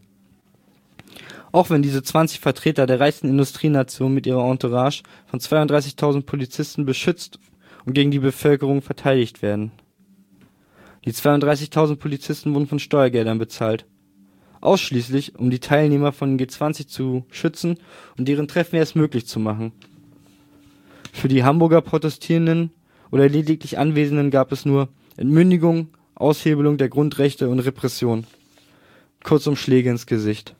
Auch wenn diese 20 Vertreter der reichsten Industrienation mit ihrer Entourage von 32.000 Polizisten beschützt und gegen die Bevölkerung verteidigt werden. Die 32.000 Polizisten wurden von Steuergeldern bezahlt. Ausschließlich, um die Teilnehmer von G20 zu schützen und deren Treffen erst möglich zu machen. Für die Hamburger Protestierenden oder lediglich Anwesenden gab es nur Entmündigung, Aushebelung der Grundrechte und Repression. Kurzum Schläge ins Gesicht.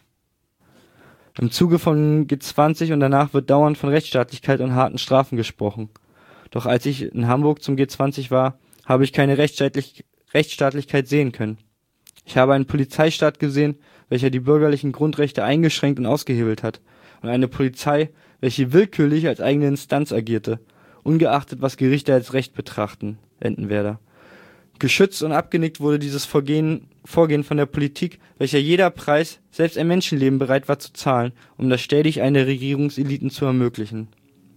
Im Zuge von G20 und danach wird dauernd von Rechtsstaatlichkeit und harten Strafen gesprochen. Doch als ich in Hamburg zum G20 war, habe ich keine Rechtsstaatlichkeit sehen können. Ich habe einen Polizeistaat gesehen, welcher die bürgerlichen Grundrechte eingeschränkt und ausgehebelt hat, und eine Polizei, welche willkürlich als eigene Instanz agierte, ungeachtet was Gerichte als Recht betrachten, Entenwerder. Geschützt und abgenickt wurde dieses Vorgehen von der Politik, welcher jeder Preis, selbst ein Menschenleben, bereit war zu zahlen, um das Stelldichein der Regierungseliten zu ermöglichen.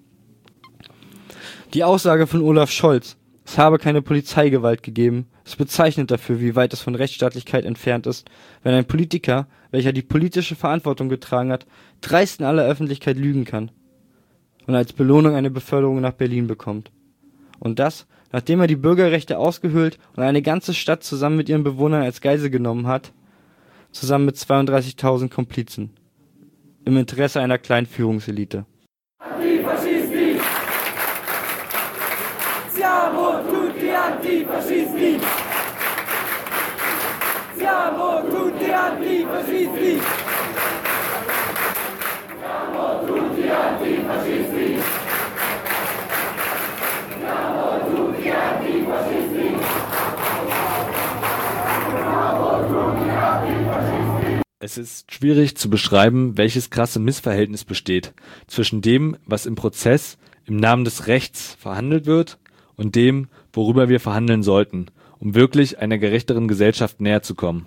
Die Aussage von Olaf Scholz, es habe keine Polizeigewalt gegeben, ist bezeichnend dafür, wie weit es von Rechtsstaatlichkeit entfernt ist, wenn ein Politiker, welcher die politische Verantwortung getragen hat, dreist in aller Öffentlichkeit lügen kann und als Belohnung eine Beförderung nach Berlin bekommt. Und das, nachdem er die Bürgerrechte ausgehöhlt und eine ganze Stadt zusammen mit ihren Bewohnern als Geisel genommen hat, zusammen mit 32.000 Komplizen, im Interesse einer kleinen Führungselite. Antifascisti! Siamo tutti antifascisti! Siamo tutti antifascisti! Siamo tutti antifascisti! Siamo tutti antifascisti! Siamo tutti antifascisti! Es ist schwierig zu beschreiben, welches krasse Missverhältnis besteht zwischen dem, was im Prozess im Namen des Rechts verhandelt wird, und dem, worüber wir verhandeln sollten, um wirklich einer gerechteren Gesellschaft näher zu kommen.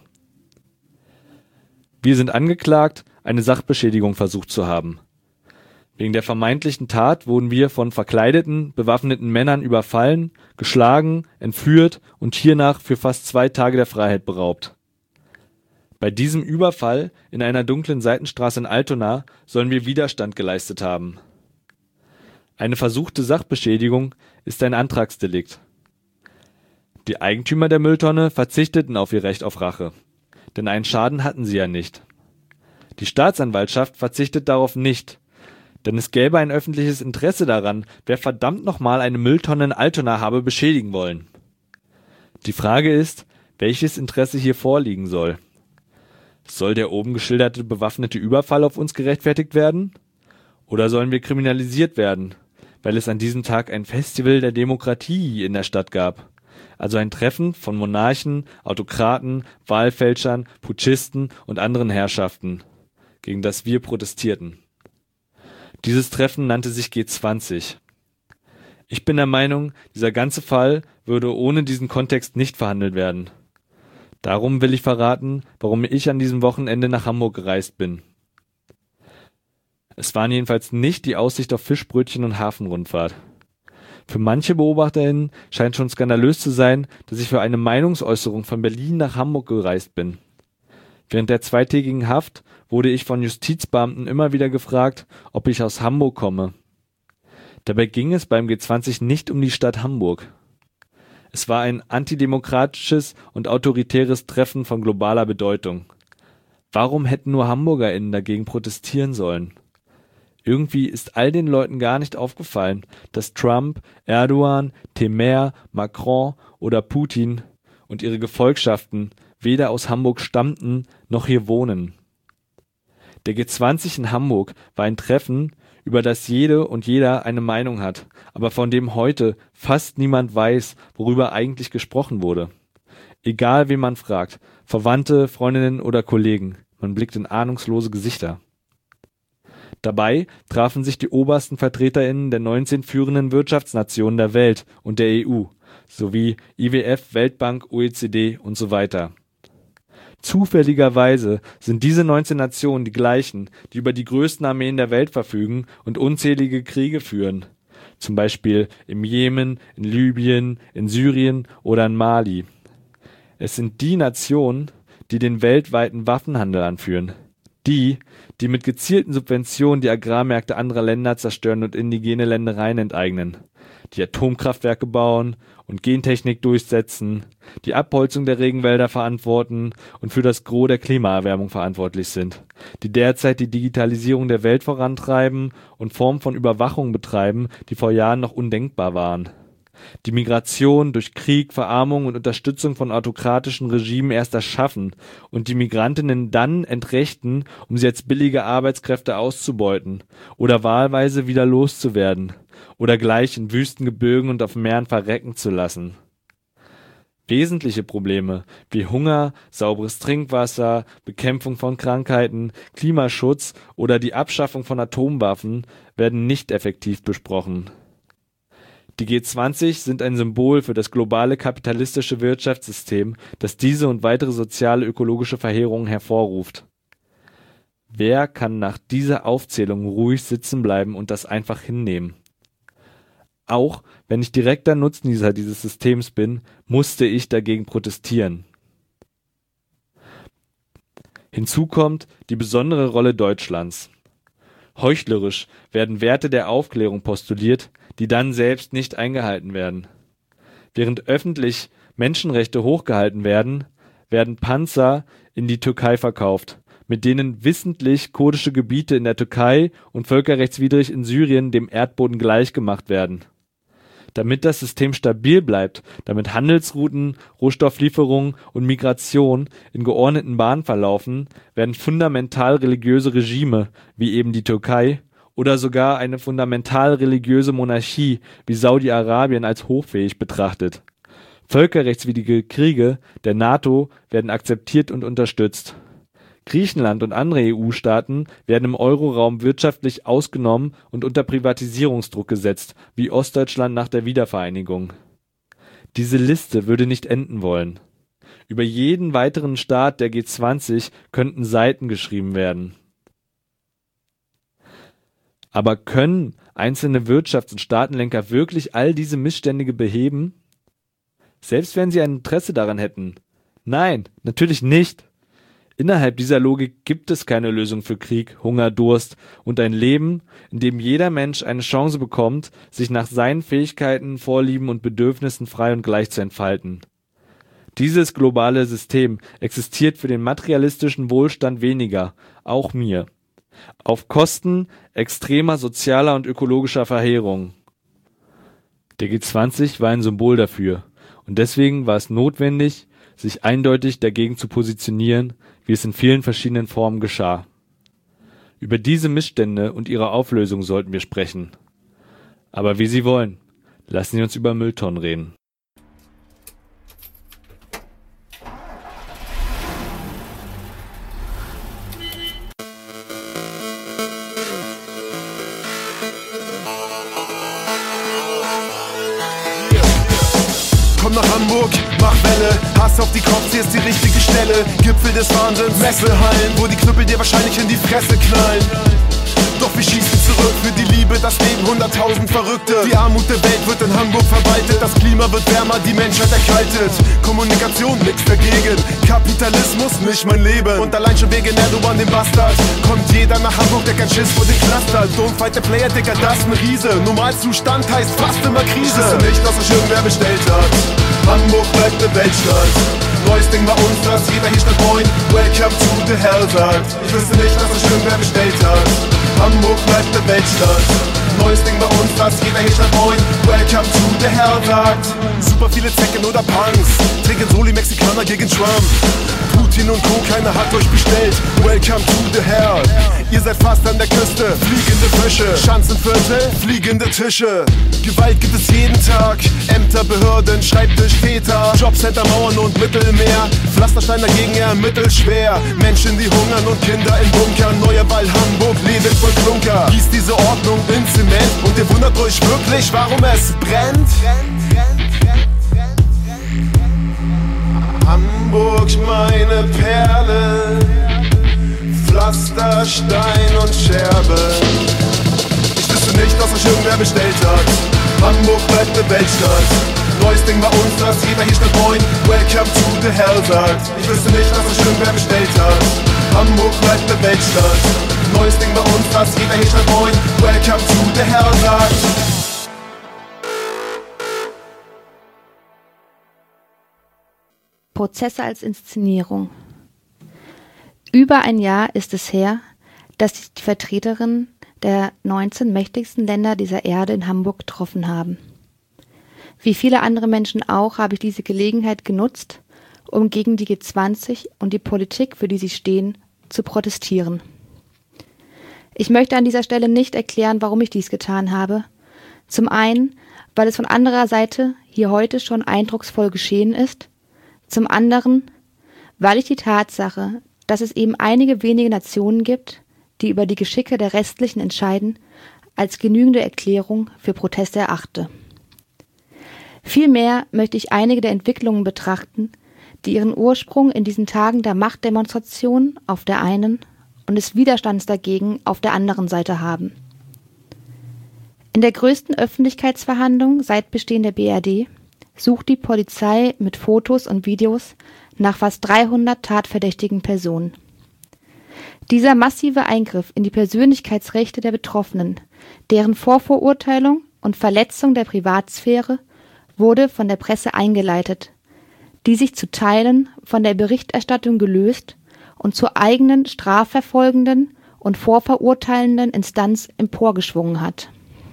Wir sind angeklagt, eine Sachbeschädigung versucht zu haben. Wegen der vermeintlichen Tat wurden wir von verkleideten, bewaffneten Männern überfallen, geschlagen, entführt und hiernach für fast 2 Tage der Freiheit beraubt. Bei diesem Überfall in einer dunklen Seitenstraße in Altona sollen wir Widerstand geleistet haben. Eine versuchte Sachbeschädigung ist ein Antragsdelikt. Die Eigentümer der Mülltonne verzichteten auf ihr Recht auf Rache, denn einen Schaden hatten sie ja nicht. Die Staatsanwaltschaft verzichtet darauf nicht, denn es gäbe ein öffentliches Interesse daran, wer verdammt nochmal eine Mülltonne in Altona habe beschädigen wollen. Die Frage ist, welches Interesse hier vorliegen soll. Soll der oben geschilderte bewaffnete Überfall auf uns gerechtfertigt werden? Oder sollen wir kriminalisiert werden, weil es an diesem Tag ein Festival der Demokratie in der Stadt gab? Also ein Treffen von Monarchen, Autokraten, Wahlfälschern, Putschisten und anderen Herrschaften, gegen das wir protestierten. Dieses Treffen nannte sich G20. Ich bin der Meinung, dieser ganze Fall würde ohne diesen Kontext nicht verhandelt werden. Darum will ich verraten, warum ich an diesem Wochenende nach Hamburg gereist bin. Es waren jedenfalls nicht die Aussicht auf Fischbrötchen und Hafenrundfahrt. Für manche BeobachterInnen scheint schon skandalös zu sein, dass ich für eine Meinungsäußerung von Berlin nach Hamburg gereist bin. Während der 2-tägigen Haft wurde ich von Justizbeamten immer wieder gefragt, ob ich aus Hamburg komme. Dabei ging es beim G20 nicht um die Stadt Hamburg. Es war ein antidemokratisches und autoritäres Treffen von globaler Bedeutung. Warum hätten nur HamburgerInnen dagegen protestieren sollen? Irgendwie ist all den Leuten gar nicht aufgefallen, dass Trump, Erdogan, Temer, Macron oder Putin und ihre Gefolgschaften weder aus Hamburg stammten noch hier wohnen. Der G20 in Hamburg war ein Treffen, über das jede und jeder eine Meinung hat, aber von dem heute fast niemand weiß, worüber eigentlich gesprochen wurde. Egal wen man fragt, Verwandte, Freundinnen oder Kollegen, man blickt in ahnungslose Gesichter. Dabei trafen sich die obersten VertreterInnen der 19 führenden Wirtschaftsnationen der Welt und der EU, sowie IWF, Weltbank, OECD und so weiter. Zufälligerweise sind diese 19 Nationen die gleichen, die über die größten Armeen der Welt verfügen und unzählige Kriege führen. Zum Beispiel im Jemen, in Libyen, in Syrien oder in Mali. Es sind die Nationen, die den weltweiten Waffenhandel anführen. Die mit gezielten Subventionen die Agrarmärkte anderer Länder zerstören und indigene Ländereien enteignen, die Atomkraftwerke bauen und Gentechnik durchsetzen, die Abholzung der Regenwälder verantworten und für das Gros der Klimaerwärmung verantwortlich sind, die derzeit die Digitalisierung der Welt vorantreiben und Formen von Überwachung betreiben, die vor Jahren noch undenkbar waren. Die Migration durch Krieg, Verarmung und Unterstützung von autokratischen Regimen erst erschaffen und die Migrantinnen dann entrechten, um sie als billige Arbeitskräfte auszubeuten oder wahlweise wieder loszuwerden oder gleich in Wüstengebirgen und auf Meeren verrecken zu lassen. Wesentliche Probleme wie Hunger, sauberes Trinkwasser, Bekämpfung von Krankheiten, Klimaschutz oder die Abschaffung von Atomwaffen werden nicht effektiv besprochen. Die G20 sind ein Symbol für das globale kapitalistische Wirtschaftssystem, das diese und weitere soziale ökologische Verheerungen hervorruft. Wer kann nach dieser Aufzählung ruhig sitzen bleiben und das einfach hinnehmen? Auch wenn ich direkter Nutznießer dieses Systems bin, musste ich dagegen protestieren. Hinzu kommt die besondere Rolle Deutschlands. Heuchlerisch werden Werte der Aufklärung postuliert, die dann selbst nicht eingehalten werden. Während öffentlich Menschenrechte hochgehalten werden, werden Panzer in die Türkei verkauft, mit denen wissentlich kurdische Gebiete in der Türkei und völkerrechtswidrig in Syrien dem Erdboden gleichgemacht werden. Damit das System stabil bleibt, damit Handelsrouten, Rohstofflieferungen und Migration in geordneten Bahnen verlaufen, werden fundamental religiöse Regime, wie eben die Türkei, oder sogar eine fundamental religiöse Monarchie wie Saudi-Arabien als hochfähig betrachtet. Völkerrechtswidrige Kriege der NATO werden akzeptiert und unterstützt. Griechenland und andere EU-Staaten werden im Euroraum wirtschaftlich ausgenommen und unter Privatisierungsdruck gesetzt, wie Ostdeutschland nach der Wiedervereinigung. Diese Liste würde nicht enden wollen. Über jeden weiteren Staat der G20 könnten Seiten geschrieben werden. Aber können einzelne Wirtschafts- und Staatenlenker wirklich all diese Missstände beheben? Selbst wenn sie ein Interesse daran hätten. Nein, natürlich nicht. Innerhalb dieser Logik gibt es keine Lösung für Krieg, Hunger, Durst und ein Leben, in dem jeder Mensch eine Chance bekommt, sich nach seinen Fähigkeiten, Vorlieben und Bedürfnissen frei und gleich zu entfalten. Dieses globale System existiert für den materialistischen Wohlstand weniger, auch mir. Auf Kosten extremer sozialer und ökologischer Verheerung. Der G20 war ein Symbol dafür und deswegen war es notwendig, sich eindeutig dagegen zu positionieren, wie es in vielen verschiedenen Formen geschah. Über diese Missstände und ihre Auflösung sollten wir sprechen. Aber wie Sie wollen, lassen Sie uns über Mülltonnen reden. komm nach Hamburg, mach Welle. Hass auf die Kopf, hier ist die richtige Stelle. Gipfel des Wahnsinns, Messehallen, wo die Knüppel dir wahrscheinlich in die Fresse knallen. Doch wir schießen zurück für die Liebe, das Leben 100.000 Verrückte. Die Armut der Welt wird in Hamburg verwaltet, das Klima wird wärmer, die Menschheit erkaltet. Kommunikation, nix dagegen, Kapitalismus, nicht mein Leben. Und allein schon wegen Erdogan, dem Bastard, kommt jeder nach Hamburg, der kein Schiss vor den Knast hat. Don't fight the player, Digga, das ist ein Riese. Normalzustand heißt fast immer Krise. Ich wüsste nicht, dass sich irgendwer bestellt hat. Hamburg bleibt eine Weltstadt. Neues Ding bei uns, dass jeder hier statt moin Welcome to the Hell sagt. Ich wüsste nicht, dass sich irgendwer bestellt hat. Hamburg bleibt eine Weltstadt. Neues Ding bei uns, dass jeder hier statt moin Welcome to the Hell sagt. Super viele Zecken oder Punks trinken Soli Mexikaner gegen Trump. Putin und Co., keiner hat euch bestellt. Welcome to the Hell. Ihr seid fast an der Küste, fliegende Fische. Schanzenviertel, fliegende Tische. Gewalt gibt es jeden Tag. Ämter, Behörden, Schreibtisch, Väter, Jobcenter, Mauern und Mittelmeer. Pflasterstein dagegen eher mittelschwer. Menschen, die hungern und Kinder in Bunkern. Neuer Ball Hamburg, Leben voll Klunker. Gießt diese Ordnung in Zement und ihr wundert euch wirklich, warum es brennt? Hamburg, meine Perle, Pflaster, Stein und Scherben. Ich wüsste nicht, dass sich irgendwer bestellt hat. Hamburg bleibt eine Weltstadt. Neues Ding bei uns, dass jeder hier statt moin Welcome to the Hell sagt. Ich wüsste nicht, dass sich irgendwer bestellt hat. Hamburg bleibt eine Weltstadt. Neues Ding bei uns, dass jeder hier statt moin Welcome to the Hell sagt. Prozesse als Inszenierung. Über ein Jahr ist es her, dass sich die Vertreterinnen der 19 mächtigsten Länder dieser Erde in Hamburg getroffen haben. Wie viele andere Menschen auch, habe ich diese Gelegenheit genutzt, um gegen die G20 und die Politik, für die sie stehen, zu protestieren. Ich möchte an dieser Stelle nicht erklären, warum ich dies getan habe. Zum einen, weil es von anderer Seite hier heute schon eindrucksvoll geschehen ist. Zum anderen, weil ich die Tatsache, dass es eben einige wenige Nationen gibt, die über die Geschicke der restlichen entscheiden, als genügende Erklärung für Proteste erachte. Vielmehr möchte ich einige der Entwicklungen betrachten, die ihren Ursprung in diesen Tagen der Machtdemonstration auf der einen und des Widerstands dagegen auf der anderen Seite haben. In der größten Öffentlichkeitsverhandlung seit Bestehen der BRD sucht die Polizei mit Fotos und Videos nach fast 300 tatverdächtigen Personen. Dieser massive Eingriff in die Persönlichkeitsrechte der Betroffenen, deren Vorverurteilung und Verletzung der Privatsphäre wurde von der Presse eingeleitet, die sich zu Teilen von der Berichterstattung gelöst und zur eigenen strafverfolgenden und vorverurteilenden Instanz emporgeschwungen hat.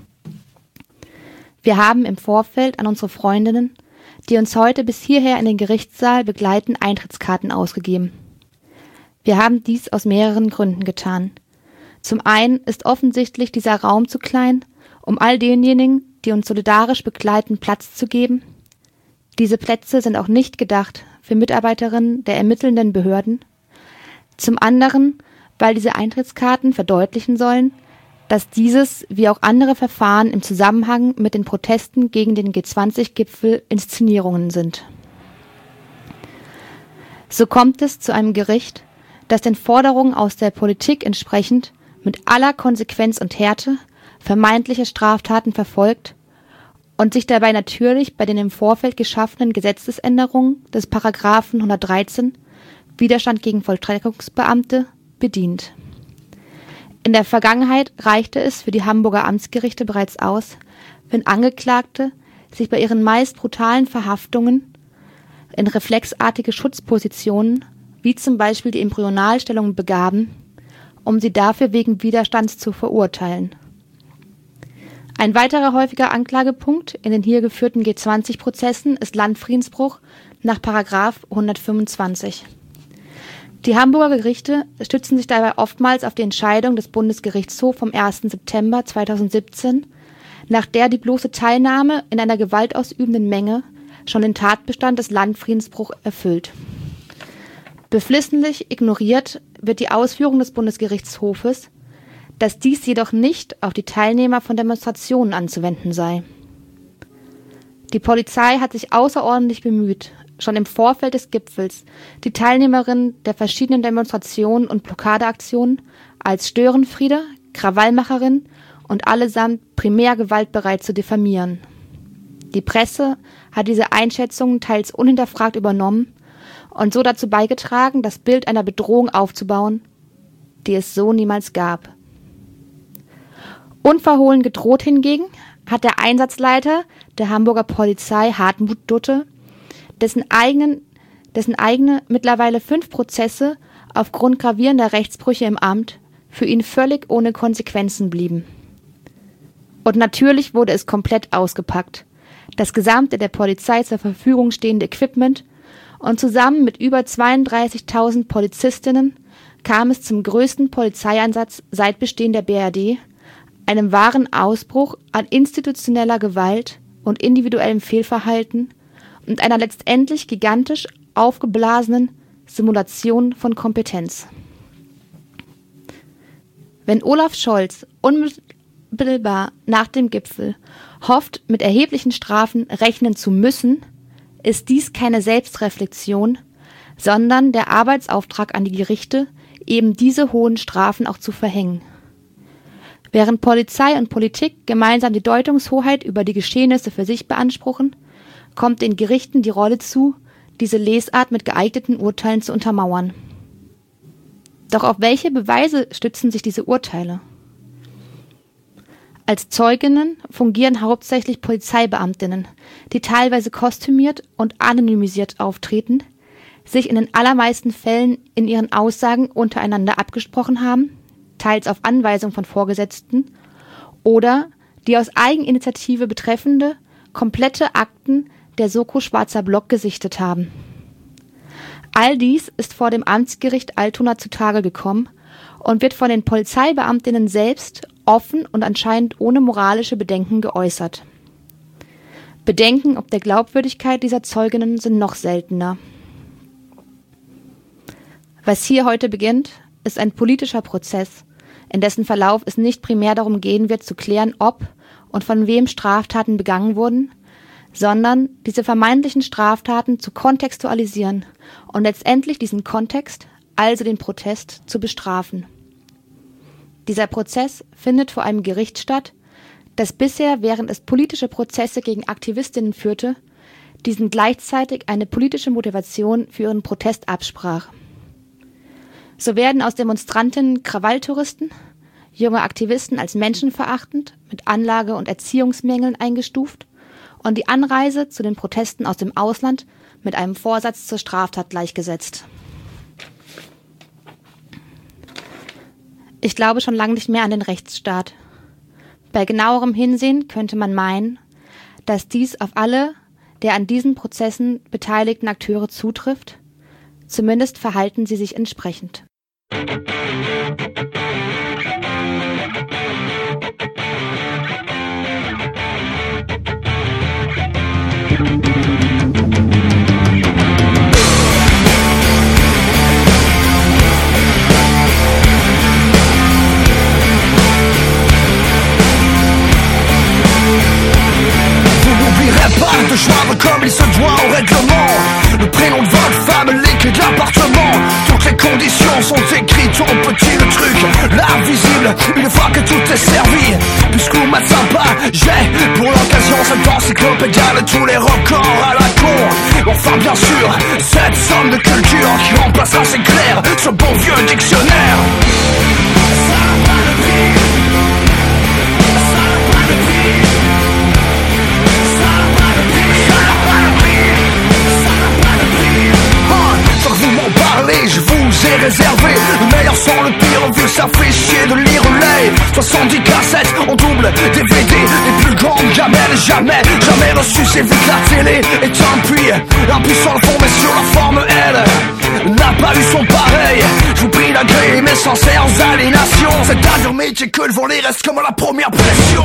Wir haben im Vorfeld an unsere Freundinnen, die uns heute bis hierher in den Gerichtssaal begleiten, Eintrittskarten ausgegeben. Wir haben dies aus mehreren Gründen getan. Zum einen ist offensichtlich dieser Raum zu klein, um all denjenigen, die uns solidarisch begleiten, Platz zu geben. Diese Plätze sind auch nicht gedacht für Mitarbeiterinnen der ermittelnden Behörden. Zum anderen, weil diese Eintrittskarten verdeutlichen sollen, dass dieses wie auch andere Verfahren im Zusammenhang mit den Protesten gegen den G20-Gipfel Inszenierungen sind. So kommt es zu einem Gericht, das den Forderungen aus der Politik entsprechend mit aller Konsequenz und Härte vermeintliche Straftaten verfolgt und sich dabei natürlich bei den im Vorfeld geschaffenen Gesetzesänderungen des Paragraphen 113 Widerstand gegen Vollstreckungsbeamte bedient. In der Vergangenheit reichte es für die Hamburger Amtsgerichte bereits aus, wenn Angeklagte sich bei ihren meist brutalen Verhaftungen in reflexartige Schutzpositionen, wie zum Beispiel die Embryonalstellung, begaben, um sie dafür wegen Widerstands zu verurteilen. Ein weiterer häufiger Anklagepunkt in den hier geführten G20-Prozessen ist Landfriedensbruch nach § 125. Die Hamburger Gerichte stützen sich dabei oftmals auf die Entscheidung des Bundesgerichtshofs vom 1. September 2017, nach der die bloße Teilnahme in einer gewaltausübenden Menge schon den Tatbestand des Landfriedensbruchs erfüllt. Beflissentlich ignoriert wird die Ausführung des Bundesgerichtshofes, dass dies jedoch nicht auf die Teilnehmer von Demonstrationen anzuwenden sei. Die Polizei hat sich außerordentlich bemüht, schon im Vorfeld des Gipfels die Teilnehmerinnen der verschiedenen Demonstrationen und Blockadeaktionen als Störenfriede, Krawallmacherin und allesamt primär gewaltbereit zu diffamieren. Die Presse hat diese Einschätzungen teils unhinterfragt übernommen und so dazu beigetragen, das Bild einer Bedrohung aufzubauen, die es so niemals gab. Unverhohlen gedroht hingegen hat der Einsatzleiter der Hamburger Polizei Hartmut Dutte, dessen eigene mittlerweile 5 Prozesse aufgrund gravierender Rechtsbrüche im Amt für ihn völlig ohne Konsequenzen blieben. Und natürlich wurde es komplett ausgepackt. Das gesamte der Polizei zur Verfügung stehende Equipment und zusammen mit über 32.000 Polizistinnen kam es zum größten Polizeieinsatz seit Bestehen der BRD, einem wahren Ausbruch an institutioneller Gewalt und individuellem Fehlverhalten und einer letztendlich gigantisch aufgeblasenen Simulation von Kompetenz. Wenn Olaf Scholz unmittelbar nach dem Gipfel hofft, mit erheblichen Strafen rechnen zu müssen, ist dies keine Selbstreflexion, sondern der Arbeitsauftrag an die Gerichte, eben diese hohen Strafen auch zu verhängen. Während Polizei und Politik gemeinsam die Deutungshoheit über die Geschehnisse für sich beanspruchen, kommt den Gerichten die Rolle zu, diese Lesart mit geeigneten Urteilen zu untermauern. Doch auf welche Beweise stützen sich diese Urteile? Als Zeuginnen fungieren hauptsächlich Polizeibeamtinnen, die teilweise kostümiert und anonymisiert auftreten, sich in den allermeisten Fällen in ihren Aussagen untereinander abgesprochen haben, teils auf Anweisung von Vorgesetzten, oder die aus Eigeninitiative betreffende, komplette Akten der Soko Schwarzer Block gesichtet haben. All dies ist vor dem Amtsgericht Altona zutage gekommen und wird von den Polizeibeamtinnen selbst offen und anscheinend ohne moralische Bedenken geäußert. Bedenken ob der Glaubwürdigkeit dieser Zeuginnen sind noch seltener. Was hier heute beginnt, ist ein politischer Prozess, in dessen Verlauf es nicht primär darum gehen wird, zu klären, ob und von wem Straftaten begangen wurden, sondern diese vermeintlichen Straftaten zu kontextualisieren und letztendlich diesen Kontext, also den Protest, zu bestrafen. Dieser Prozess findet vor einem Gericht statt, das bisher, während es politische Prozesse gegen Aktivistinnen führte, diesen gleichzeitig eine politische Motivation für ihren Protest absprach. So werden aus Demonstrantinnen Krawalltouristen, junge Aktivisten als menschenverachtend, mit Anlage- und Erziehungsmängeln eingestuft und die Anreise zu den Protesten aus dem Ausland mit einem Vorsatz zur Straftat gleichgesetzt. Ich glaube schon lange nicht mehr an den Rechtsstaat. Bei genauerem Hinsehen könnte man meinen, dass dies auf alle der an diesen Prozessen beteiligten Akteure zutrifft. Zumindest verhalten sie sich entsprechend. De joindre comme il se doit au règlement. Le prénom de votre femme, les clés de l'appartement. Toutes les conditions sont écrites au petit le truc. L'art visible, une fois que tout est servi. Puisqu'au mat sympa, j'ai pour l'occasion cette encyclopédia de tous les records à la con. Enfin bien sûr, cette somme de culture qui remplacera, c'est clair, ce bon vieux dictionnaire. Ça n'a pas de prix. Ça n'a pas de prix. Je vous ai réservé le meilleur son, le pire, vu ça fait chier de lire les 70 cassettes en double DVD, les plus grandes gamelles, jamais reçu, c'est vu que la télé est un puits, l'impuissant le fond mais sur la forme elle n'a pas eu son pareil. Je vous prie d'agréer mes sincères aliénations, c'est un dur métier que le voler reste comme la première pression.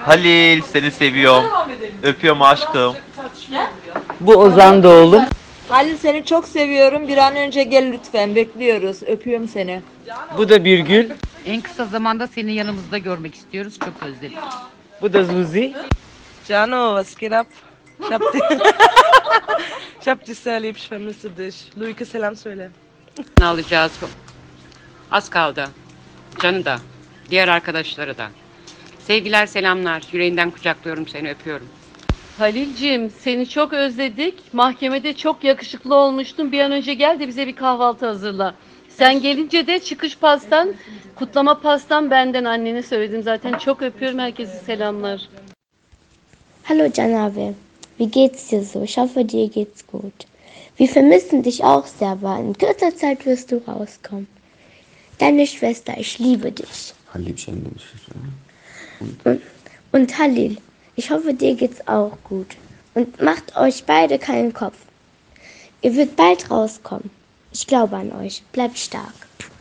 Halil seni seviyorum. Öpüyorum aşkım. Bu Ozan Doğulu. Halil seni çok seviyorum. Bir an önce gel lütfen. Bekliyoruz. Öpüyorum seni. Bu da Birgül. En kısa zamanda seni yanımızda görmek istiyoruz. Çok özledik. Bu da Zuzi. Jano, was geht ab? Ich hab dich sehr lieb, ich vermisse dich. Luike selam söyle. Ne alacağız? Az kaldı. Canı da. Diğer arkadaşları da. Sevgiler, selamlar. Yüreğinden kucaklıyorum seni, öpüyorum. Halilciğim seni çok özledik. Mahkemede çok yakışıklı olmuştun. Bir an önce gel de bize bir kahvaltı hazırla. Sen gelince de çıkış pastan, kutlama pastan benden, annene söyledim zaten. Çok öpüyorum, herkese selamlar. Hallo Janabe, wie geht's dir so? Ich hoffe, dir geht's gut. Wir vermissen dich auch sehr, aber in kürzer Zeit wirst du rauskommen. Deine Schwester, ich liebe dich. Halil sen de bir şey söyle. Und Halil, ich hoffe, dir geht's auch gut. Und macht euch beide keinen Kopf. Ihr wird bald rauskommen. Ich glaube an euch. Bleibt stark.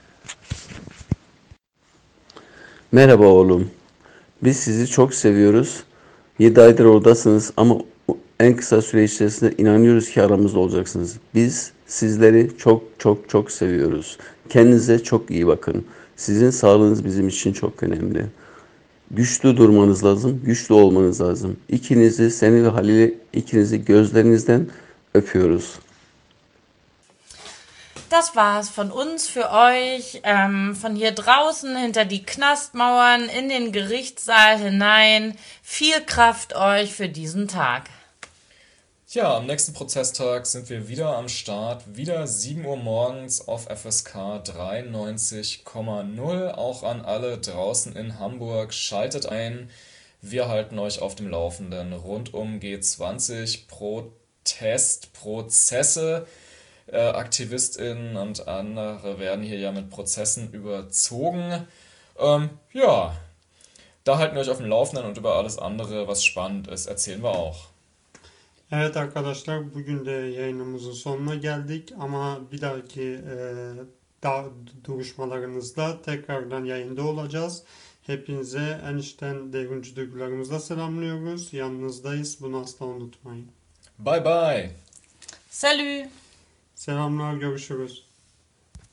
Merhaba oğlum. Biz sizi çok seviyoruz. 7 aydır oradasınız ama en kısa süre içerisinde inanıyoruz ki aramızda olacaksınız. Biz sizleri çok çok çok seviyoruz. Kendinize çok iyi bakın. Sizin sağlığınız bizim için çok önemli. Güçlü durmanız lazım, güçlü olmanız lazım. İkinizi, seni ve Halil'i, ikinizi gözlerinizden öpüyoruz. Das war's von uns für euch, von hier draußen hinter die Knastmauern in den Gerichtssaal hinein. Viel Kraft euch für diesen Tag. Ja, am nächsten Prozesstag sind wir wieder am Start, wieder 7 Uhr morgens auf FSK 93,0. Auch an alle draußen in Hamburg, schaltet ein. Wir halten euch auf dem Laufenden rund um G20 Protestprozesse. AktivistInnen und andere werden hier ja mit Prozessen überzogen. Ja, da halten wir euch auf dem Laufenden und über alles andere, was spannend ist, erzählen wir auch. Evet arkadaşlar, bugün de yayınımızın sonuna geldik ama bir dahaki duruşmalarımızda tekrardan yayında olacağız. Hepinize en içten devrimci duygularımızla selamlıyoruz. Yanınızdayız, bunu asla unutmayın. Bye bye. Salut. Selamlar, görüşürüz.